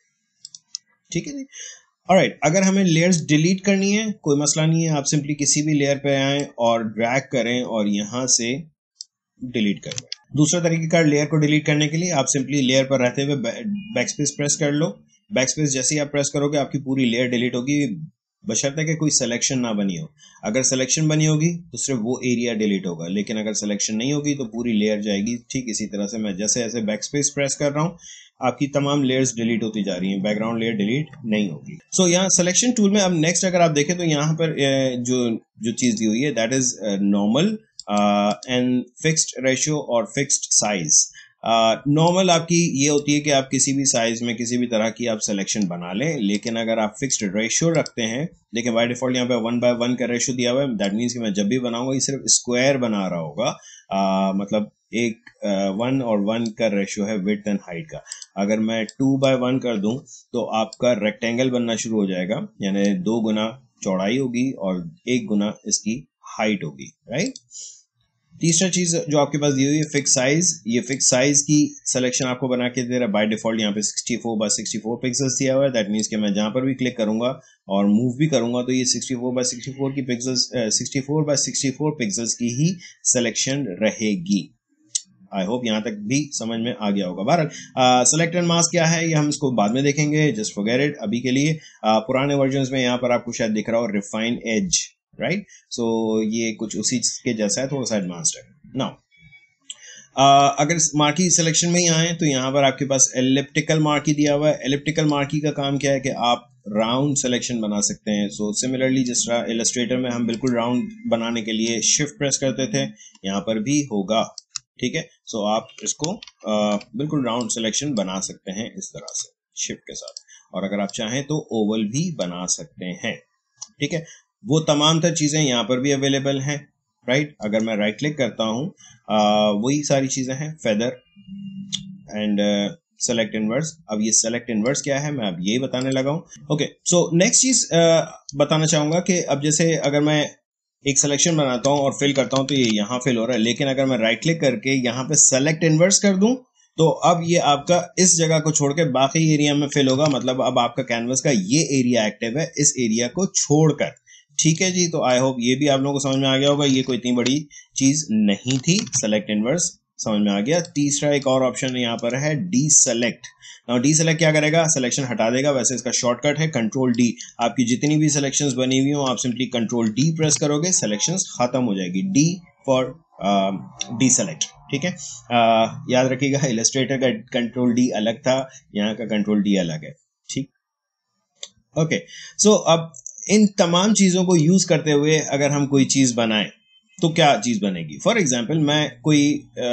ठीक है जी। ऑलराइट, अगर हमें लेयर्स डिलीट करनी है कोई मसला नहीं है, आप सिंपली किसी भी लेयर पे आएं और ड्रैग करें और यहां से डिलीट कर दें। दूसरा तरीके का लेयर को डिलीट करने के लिए आप सिंपली लेयर पर रहते हुए बैकस्पेस प्रेस कर लो। बैकस्पेस जैसे ही आप प्रेस करोगे आपकी पूरी लेयर डिलीट होगी बशर्ते कि कोई सिलेक्शन ना बनी हो। अगर सिलेक्शन बनी होगी तो सिर्फ वो एरिया डिलीट होगा, लेकिन अगर सिलेक्शन नहीं होगी तो पूरी लेयर जाएगी। ठीक इसी तरह से मैं जैसे जैसे बैकस्पेस प्रेस कर रहा हूँ आपकी तमाम लेयर्स डिलीट होती जा रही हैं, बैकग्राउंड लेयर डिलीट नहीं होगी। सो so, यहाँ सिलेक्शन टूल में अब नेक्स्ट अगर आप देखें तो यहाँ पर जो जो चीज दी हुई है that is normal and fixed ratio और फिक्स्ड साइज। नॉर्मल uh, आपकी ये होती है कि आप किसी भी साइज में किसी भी तरह की आप सिलेक्शन बना लें, लेकिन अगर आप फिक्स्ड रेशियो रखते हैं, देखिए बाय डिफॉल्ट यहाँ पे वन बाय वन का रेशियो दिया हुआ है, दैट मीन्स कि मैं जब भी बनाऊंगा ये सिर्फ स्क्वायर बना रहा होगा। uh, मतलब एक वन uh, और वन का रेशियो है विड्थ एंड हाइट का। अगर मैं टू बाय वन कर दूं तो आपका रेक्टेंगल बनना शुरू हो जाएगा, यानी दो गुना चौड़ाई होगी और एक गुना इसकी हाइट होगी, राइट। तीसरा चीज जो आपके पास दी हुई है फिक्स साइज, ये फिक्स साइज की सिलेक्शन आपको बना के दे रहा है। बाय डिफॉल्ट यहाँ पे sixty four by sixty four pixels दिया हुआ है, दैट मींस कि मैं जहां पर भी क्लिक करूंगा और मूव भी करूंगा तो ये sixty four by sixty four की pixels sixty four by sixty four pixels की ही सिलेक्शन रहेगी। आई होप यहाँ तक भी समझ में आ गया होगा। बहरहाल सेलेक्ट एंड मास्क क्या है ये हम इसको बाद में देखेंगे, जस्ट फॉरगेट इट। अभी के लिए uh, पुराने वर्जन्स में यहाँ पर आपको शायद दिख रहा हो रिफाइन एज, राइट। सो ये कुछ उसी के जैसा है, थोड़ा सा एडवांस्ड है। नाउ uh, अगर मार्की सिलेक्शन में ही आए तो यहाँ पर आपके पास एलिप्टिकल मार्की दिया हुआ है। एलिप्टिकल मार्की का काम क्या है कि आप राउंड सिलेक्शन बना सकते हैं। सो सिमिलरली जिस तरह इलस्ट्रेटर में हम बिल्कुल राउंड बनाने के लिए शिफ्ट प्रेस करते थे, यहाँ पर भी होगा, ठीक है। सो so, आप इसको uh, बिल्कुल राउंड सिलेक्शन बना सकते हैं इस तरह से शिफ्ट के साथ, और अगर आप चाहें तो ओवल भी बना सकते हैं, ठीक है। वो तमाम तर चीजें यहाँ पर भी अवेलेबल हैं, राइट। अगर मैं राइट क्लिक करता हूँ वही सारी चीजें हैं, फेदर एंड सेलेक्ट इनवर्स। अब ये सेलेक्ट इनवर्स क्या है मैं अब यही बताने लगा हूँ। ओके, सो नेक्स्ट चीज uh, बताना चाहूंगा कि अब जैसे अगर मैं एक सिलेक्शन बनाता हूँ और फिल करता हूँ तो ये यहाँ फिल हो रहा है, लेकिन अगर मैं राइट क्लिक करके यहाँ पे सेलेक्ट इनवर्स कर दूं तो अब ये आपका इस जगह को छोड़ के बाकी एरिया में फिल होगा। मतलब अब आपका कैनवस का ये एरिया एक्टिव है इस एरिया को छोड़कर, ठीक है जी। तो आई होप ये भी आप लोगों को समझ में आ गया होगा, ये कोई इतनी बड़ी चीज नहीं थी सेलेक्ट इनवर्स। समझ में आ गया। तीसरा एक और ऑप्शन यहाँ पर है deselect. Now deselect क्या करेगा, सिलेक्शन हटा देगा। वैसे इसका शॉर्टकट है कंट्रोल डी। आपकी जितनी भी सिलेक्शंस बनी हुई हो आप सिंपली कंट्रोल डी प्रेस करोगे, सिलेक्शंस खत्म हो जाएगी। डी फॉर डी सेलेक्ट, ठीक है। uh, याद रखिएगा इलस्ट्रेटर का कंट्रोल डी अलग था, यहाँ का कंट्रोल डी अलग है, ठीक। ओके, सो अब इन तमाम चीजों को यूज करते हुए अगर हम कोई चीज बनाएं तो क्या चीज बनेगी। फॉर एग्जाम्पल मैं कोई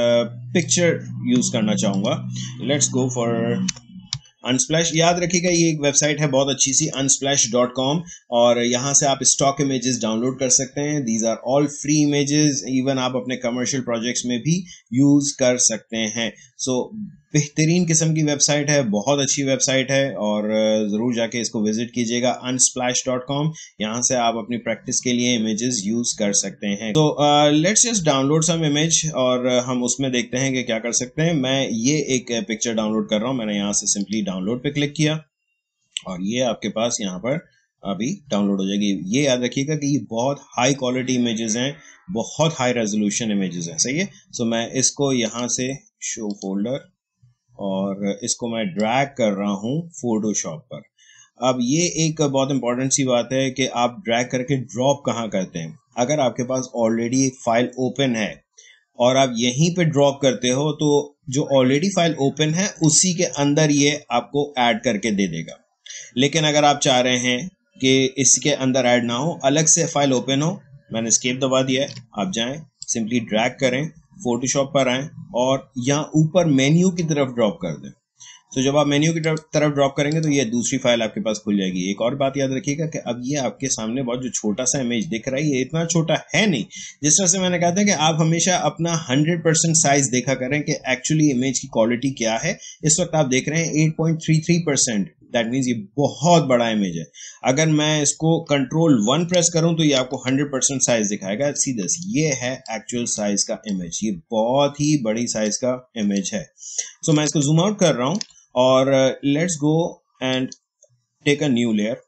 पिक्चर uh, यूज करना चाहूंगा। Let's go for Unsplash. याद रखिएगा ये एक वेबसाइट है बहुत अच्छी सी, अनस्प्लैश डॉट कॉम, और यहाँ से आप स्टॉक इमेजेस डाउनलोड कर सकते हैं। These are all free images, even आप अपने कमर्शियल प्रोजेक्ट्स में भी यूज कर सकते हैं। सो so, बेहतरीन किस्म की वेबसाइट है, बहुत अच्छी वेबसाइट है, और ज़रूर जाके इसको विजिट कीजिएगा अनस्प्लैश डॉट कॉम। यहाँ से आप अपनी प्रैक्टिस के लिए इमेजेस यूज कर सकते हैं। तो let's just download some image और uh, हम उसमें देखते हैं कि क्या कर सकते हैं। मैं ये एक पिक्चर डाउनलोड कर रहा हूँ, मैंने यहाँ से सिंपली डाउनलोड पे क्लिक किया और ये आपके पास यहाँ पर अभी डाउनलोड हो जाएगी। ये याद रखिएगा कि ये बहुत हाई क्वालिटी इमेजेस हैं, बहुत हाई रेजोल्यूशन इमेजेस हैं, सही है। सो so, मैं इसको यहाँ से शो फोल्डर और इसको मैं ड्रैग कर रहा हूँ फोटोशॉप पर। अब ये एक बहुत इंपॉर्टेंट सी बात है कि आप ड्रैग करके ड्रॉप कहाँ करते हैं। अगर आपके पास ऑलरेडी एक फाइल ओपन है और आप यहीं पे ड्रॉप करते हो तो जो ऑलरेडी फाइल ओपन है उसी के अंदर ये आपको ऐड करके दे देगा। लेकिन अगर आप चाह रहे हैं कि इसके अंदर ऐड ना हो, अलग से फाइल ओपन हो, मैंने एस्केप दबा दिया है, आप जाएं सिंपली ड्रैग करें, फोटोशॉप पर आएं और यहाँ ऊपर मेन्यू की तरफ ड्रॉप कर दें। तो जब आप मेन्यू की तरफ ड्रॉप करेंगे तो ये दूसरी फाइल आपके पास खुल जाएगी। एक और बात याद रखिएगा कि अब ये आपके सामने बहुत जो छोटा सा इमेज दिख रहा है ये इतना छोटा है नहीं। जिस तरह से मैंने कहा था कि आप हमेशा अपना हंड्रेड परसेंट साइज देखा करें कि एक्चुअली इमेज की क्वालिटी क्या है। इस वक्त आप देख रहे हैं eight point three three percent, that means ये बहुत बड़ा इमेज है। अगर मैं इसको कंट्रोल वन प्रेस करूं तो ये आपको हंड्रेड परसेंट साइज दिखाएगा। सी दिस, ये है एक्चुअल साइज का इमेज, ये बहुत ही बड़ी साइज का इमेज है। सो so, मैं इसको जूम आउट कर रहा हूं और let's go and take a new layer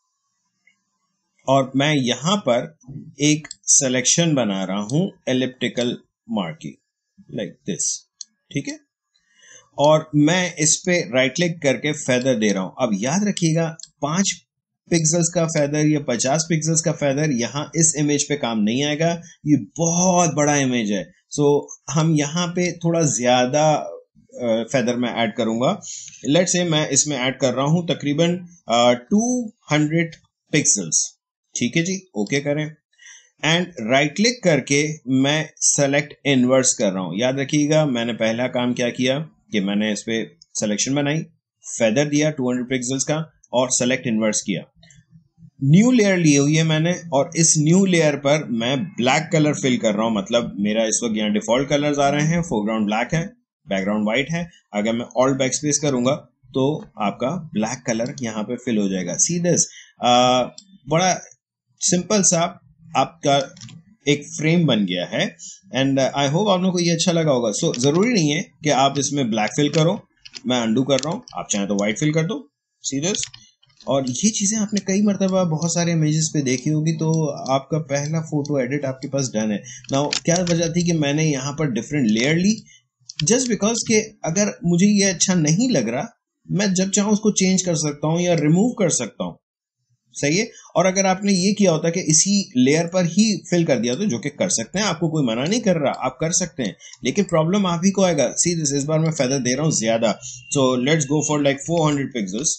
और मैं यहां पर एक सिलेक्शन बना रहा हूं एलिप्टिकल मार्किंग लाइक दिस, ठीक है। और मैं इस पे राइट क्लिक करके फेदर दे रहा हूं। अब याद रखिएगा पांच पिक्सल्स का फेदर या पचास पिक्सल्स का फेदर यहाँ इस इमेज पे काम नहीं आएगा, ये बहुत बड़ा इमेज है। सो so, हम यहाँ पे थोड़ा ज्यादा फेदर में ऐड करूंगा। लेट्स से मैं इसमें ऐड कर रहा हूं तकरीबन टू हंड्रेड पिक्सल्स, ठीक है जी। ओके करें एंड राइट क्लिक करके मैं सेलेक्ट इनवर्स कर रहा हूं। याद रखिएगा मैंने पहला काम क्या किया कि मैंने इस पे सिलेक्शन बनाई, फेदर दिया टू हंड्रेड पिक्सल्स का और सेलेक्ट इनवर्स किया। न्यू लेयर ली हुई है मैंने और इस न्यू लेयर पर मैं ब्लैक कलर फिल कर रहा हूं। मतलब मेरा इस वक्त यहाँ डिफॉल्ट कलर्स आ रहे हैं, फोरग्राउंड ब्लैक है, बैकग्राउंड व्हाइट है। अगर मैं ऑल्ट बैकस्पेस करूंगा तो आपका ब्लैक कलर यहाँ पे फिल हो जाएगा। सी दिस, बड़ा सिंपल सा आपका एक फ्रेम बन गया है एंड आई होप आप लोगों को ये अच्छा लगा होगा। सो so, जरूरी नहीं है कि आप इसमें ब्लैक फिल करो, मैं अंडू कर रहा हूँ, आप चाहें तो व्हाइट फिल कर दो, सी दिस। और ये चीजें आपने कई मरतबा बहुत सारे इमेजेस पे देखी होगी। तो आपका पहला फोटो एडिट आपके पास डन है। नाउ क्या वजह थी कि मैंने यहाँ पर डिफरेंट लेयर ली, जस्ट बिकॉज के अगर मुझे ये अच्छा नहीं लग रहा मैं जब चाहूँ उसको चेंज कर सकता हूँ या रिमूव कर सकता हूँ, सही है। और अगर आपने ये किया होता कि इसी लेयर पर ही फिल कर दिया तो जो कि कर सकते हैं, आपको कोई मना नहीं कर रहा, आप कर सकते हैं, लेकिन प्रॉब्लम आप ही को आएगा। सी दिस, इस बार मैं फेदर दे रहा हूँ ज्यादा। So let's go for like four hundred pixels.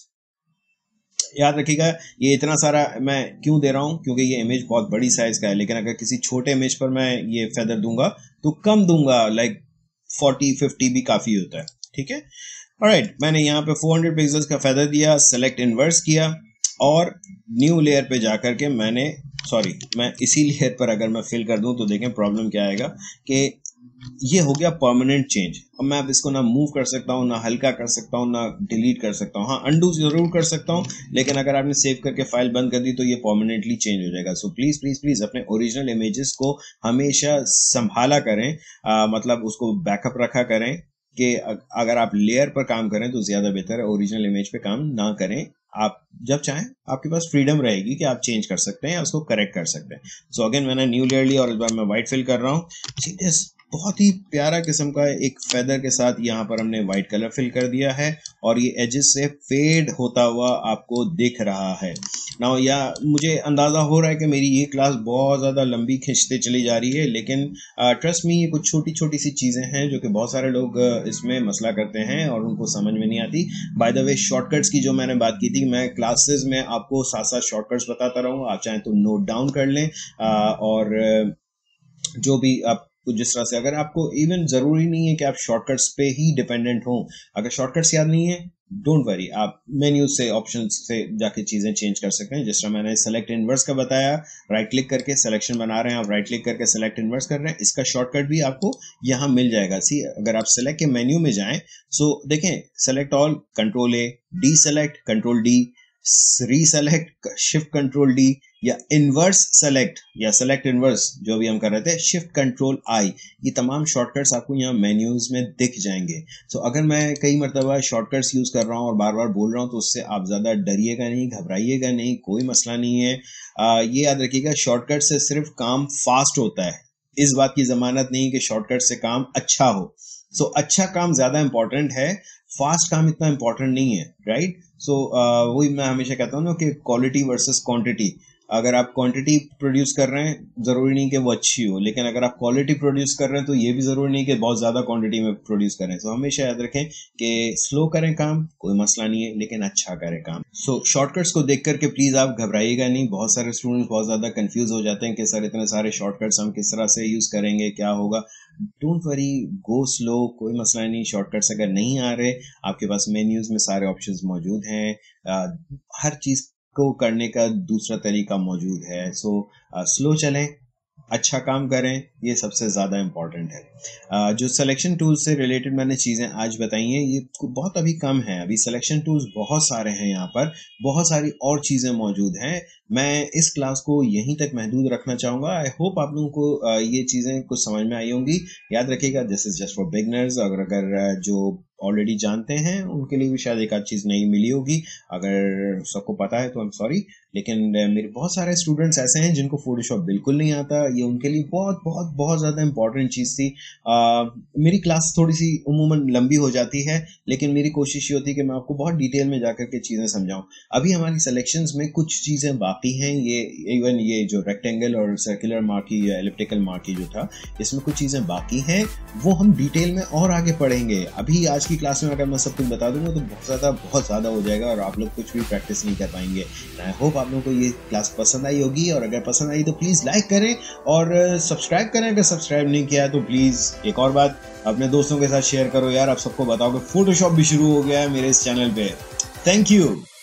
याद रखिएगा ये इतना सारा मैं क्यों दे रहा हूं, क्योंकि ये इमेज बहुत बड़ी साइज का है। लेकिन अगर किसी छोटे इमेज पर मैं ये फेदर दूंगा तो कम दूंगा, लाइक फोर्टी फिफ्टी भी काफी होता है, ठीक है। ऑलराइट, मैंने यहाँ पे फोर हंड्रेड पिक्सल्स का फेदर दिया, सेलेक्ट इनवर्स किया और न्यू लेयर पे जाकर के मैंने, सॉरी मैं इसी लेयर पर अगर मैं फिल कर दूं तो देखें प्रॉब्लम क्या आएगा कि ये हो गया परमानेंट चेंज। अब मैं अब इसको ना मूव कर सकता हूँ, ना हल्का कर सकता हूँ, ना डिलीट कर सकता हूँ। हाँ, अंडू जरूर कर सकता हूँ, लेकिन अगर आपने सेव करके फाइल बंद कर दी तो ये परमानेंटली चेंज हो जाएगा। सो प्लीज प्लीज प्लीज अपने ओरिजिनल इमेजेस को हमेशा संभाला करें, आ, मतलब उसको बैकअप रखा करें कि अगर आप लेयर पर काम करें तो ज्यादा बेहतर है, ओरिजिनल इमेज पे काम ना करें। आप जब चाहें आपके पास फ्रीडम रहेगी कि आप चेंज कर सकते हैं या उसको करेक्ट कर सकते हैं। सो so अगेन मैंने न्यू लेयर लिया और इस बार मैं व्हाइट फिल कर रहा हूँ। सी दिस, बहुत ही प्यारा किस्म का एक फेदर के साथ यहाँ पर हमने व्हाइट कलर फिल कर दिया है और ये एजेस से फेड होता हुआ आपको दिख रहा है। नाउ या मुझे अंदाज़ा हो रहा है कि मेरी ये क्लास बहुत ज़्यादा लंबी खींचते चली जा रही है, लेकिन ट्रस्ट मी ये कुछ छोटी छोटी सी चीज़ें हैं जो कि बहुत सारे लोग uh, इसमें मसला करते हैं और उनको समझ में नहीं आती। बाय द वे शॉर्टकट्स की जो मैंने बात की थी, मैं क्लासेस में आपको साथ साथ शॉर्टकट्स बताता रहूँगा, आप चाहें तो नोट डाउन कर लें uh, और uh, जो भी आप जिस तरह से, अगर आपको इवन ज़रूरी नहीं है कि आप शॉर्टकट्स पे ही डिपेंडेंट हों, अगर शॉर्टकट्स याद नहीं है डोंट वरी, आप मेन्यू से ऑप्शन से जाके चीज़ें चेंज कर सकते हैं। जिस तरह मैंने सेलेक्ट इनवर्स का बताया, राइट क्लिक करके सिलेक्शन बना रहे हैं आप, राइट क्लिक करके सेलेक्ट इनवर्स कर रहे हैं, इसका शॉर्टकट भी आपको यहाँ मिल जाएगा। सी अगर आप सेलेक्ट के मेन्यू में जाएं, सो देखें select all, control A, deselect, control D, reselect, shift control D, या इनवर्स सेलेक्ट या सेलेक्ट इनवर्स जो भी हम कर रहे थे, शिफ्ट कंट्रोल आई, ये तमाम शॉर्टकट्स आपको यहाँ मेन्यूज में दिख जाएंगे। सो so, अगर मैं कई मरतबा शॉर्टकट्स यूज कर रहा हूँ और बार बार बोल रहा हूँ तो उससे आप ज्यादा डरिएगा नहीं, घबराइएगा नहीं, कोई मसला नहीं है। आ, ये याद रखिएगा शॉर्टकट से सिर्फ काम फास्ट होता है, इस बात की जमानत नहीं कि शॉर्टकट से काम अच्छा हो। सो so, अच्छा काम ज्यादा इंपॉर्टेंट है, फास्ट काम इतना इंपॉर्टेंट नहीं है, राइट। सो वही मैं हमेशा कहता हूँ ना कि क्वालिटी वर्सेस क्वांटिटी। अगर आप क्वांटिटी प्रोड्यूस कर रहे हैं जरूरी नहीं कि वो अच्छी हो, लेकिन अगर आप क्वालिटी प्रोड्यूस कर रहे हैं तो ये भी जरूरी नहीं कि बहुत ज्यादा क्वांटिटी में प्रोड्यूस करें। तो हमेशा याद रखें कि स्लो करें काम, कोई मसला नहीं है, लेकिन अच्छा करें काम। सो शॉर्टकट्स को देख करके प्लीज आप घबराइएगा नहीं। बहुत सारे स्टूडेंट्स बहुत ज्यादा कंफ्यूज हो जाते हैं कि सर इतने सारे शॉर्टकट्स हम किस तरह से यूज करेंगे, क्या होगा। डोंट वरी, गो स्लो, कोई मसला नहीं। शॉर्टकट्स अगर नहीं आ रहे, आपके पास मेन्यूज में सारे ऑप्शंस मौजूद हैं, आ, हर चीज को करने का दूसरा तरीका मौजूद है। सो स्लो चलें, अच्छा काम करें, ये सबसे ज़्यादा इम्पॉर्टेंट है। uh, जो सिलेक्शन टूल्स से रिलेटेड मैंने चीज़ें आज बताई हैं, ये बहुत अभी कम है। अभी सिलेक्शन टूल्स बहुत सारे हैं, यहाँ पर बहुत सारी और चीज़ें मौजूद हैं। मैं इस क्लास को यहीं तक महदूद रखना चाहूँगा। आई होप आप लोगों को uh, ये चीज़ें कुछ समझ में आई होंगी। याद रखिएगा this is just for beginners. अगर अगर जो ऑलरेडी जानते हैं उनके लिए भी शायद एक आध चीज़ नहीं मिली होगी, अगर सबको पता है तो आई एम सॉरी, लेकिन मेरे बहुत सारे स्टूडेंट्स ऐसे हैं जिनको फोटोशॉप बिल्कुल नहीं आता। ये उनके लिए बहुत बहुत बहुत ज़्यादा इंपॉर्टेंट चीज़ थी। आ, मेरी क्लास थोड़ी सी उमूमन लंबी हो जाती है, लेकिन मेरी कोशिश ये होती है कि मैं आपको बहुत डिटेल में जाकर के चीज़ें समझाऊं। अभी हमारी सिलेक्शंस में कुछ चीज़ें बाकी हैं, ये इवन ये जो रेक्टेंगल और सर्कुलर मार्की या एलिप्टिकल मार्की जो था, इसमें कुछ चीज़ें बाकी हैं, वो हम डिटेल में और आगे पढ़ेंगे। अभी आज की क्लास में अगर मैं सब कुछ बता दूंगा तो बहुत ज़्यादा बहुत ज़्यादा हो जाएगा और आप लोग कुछ भी प्रैक्टिस नहीं कर पाएंगे। आई होप आप लोगों को ये क्लास पसंद आई होगी, और अगर पसंद आई तो प्लीज़ लाइक करें और सब्सक्राइब करें। अगर सब्सक्राइब नहीं किया है तो प्लीज़ एक और बात, अपने दोस्तों के साथ शेयर करो यार। आप सबको बताओ कि फोटोशॉप भी शुरू हो गया है मेरे इस चैनल पे। Thank you.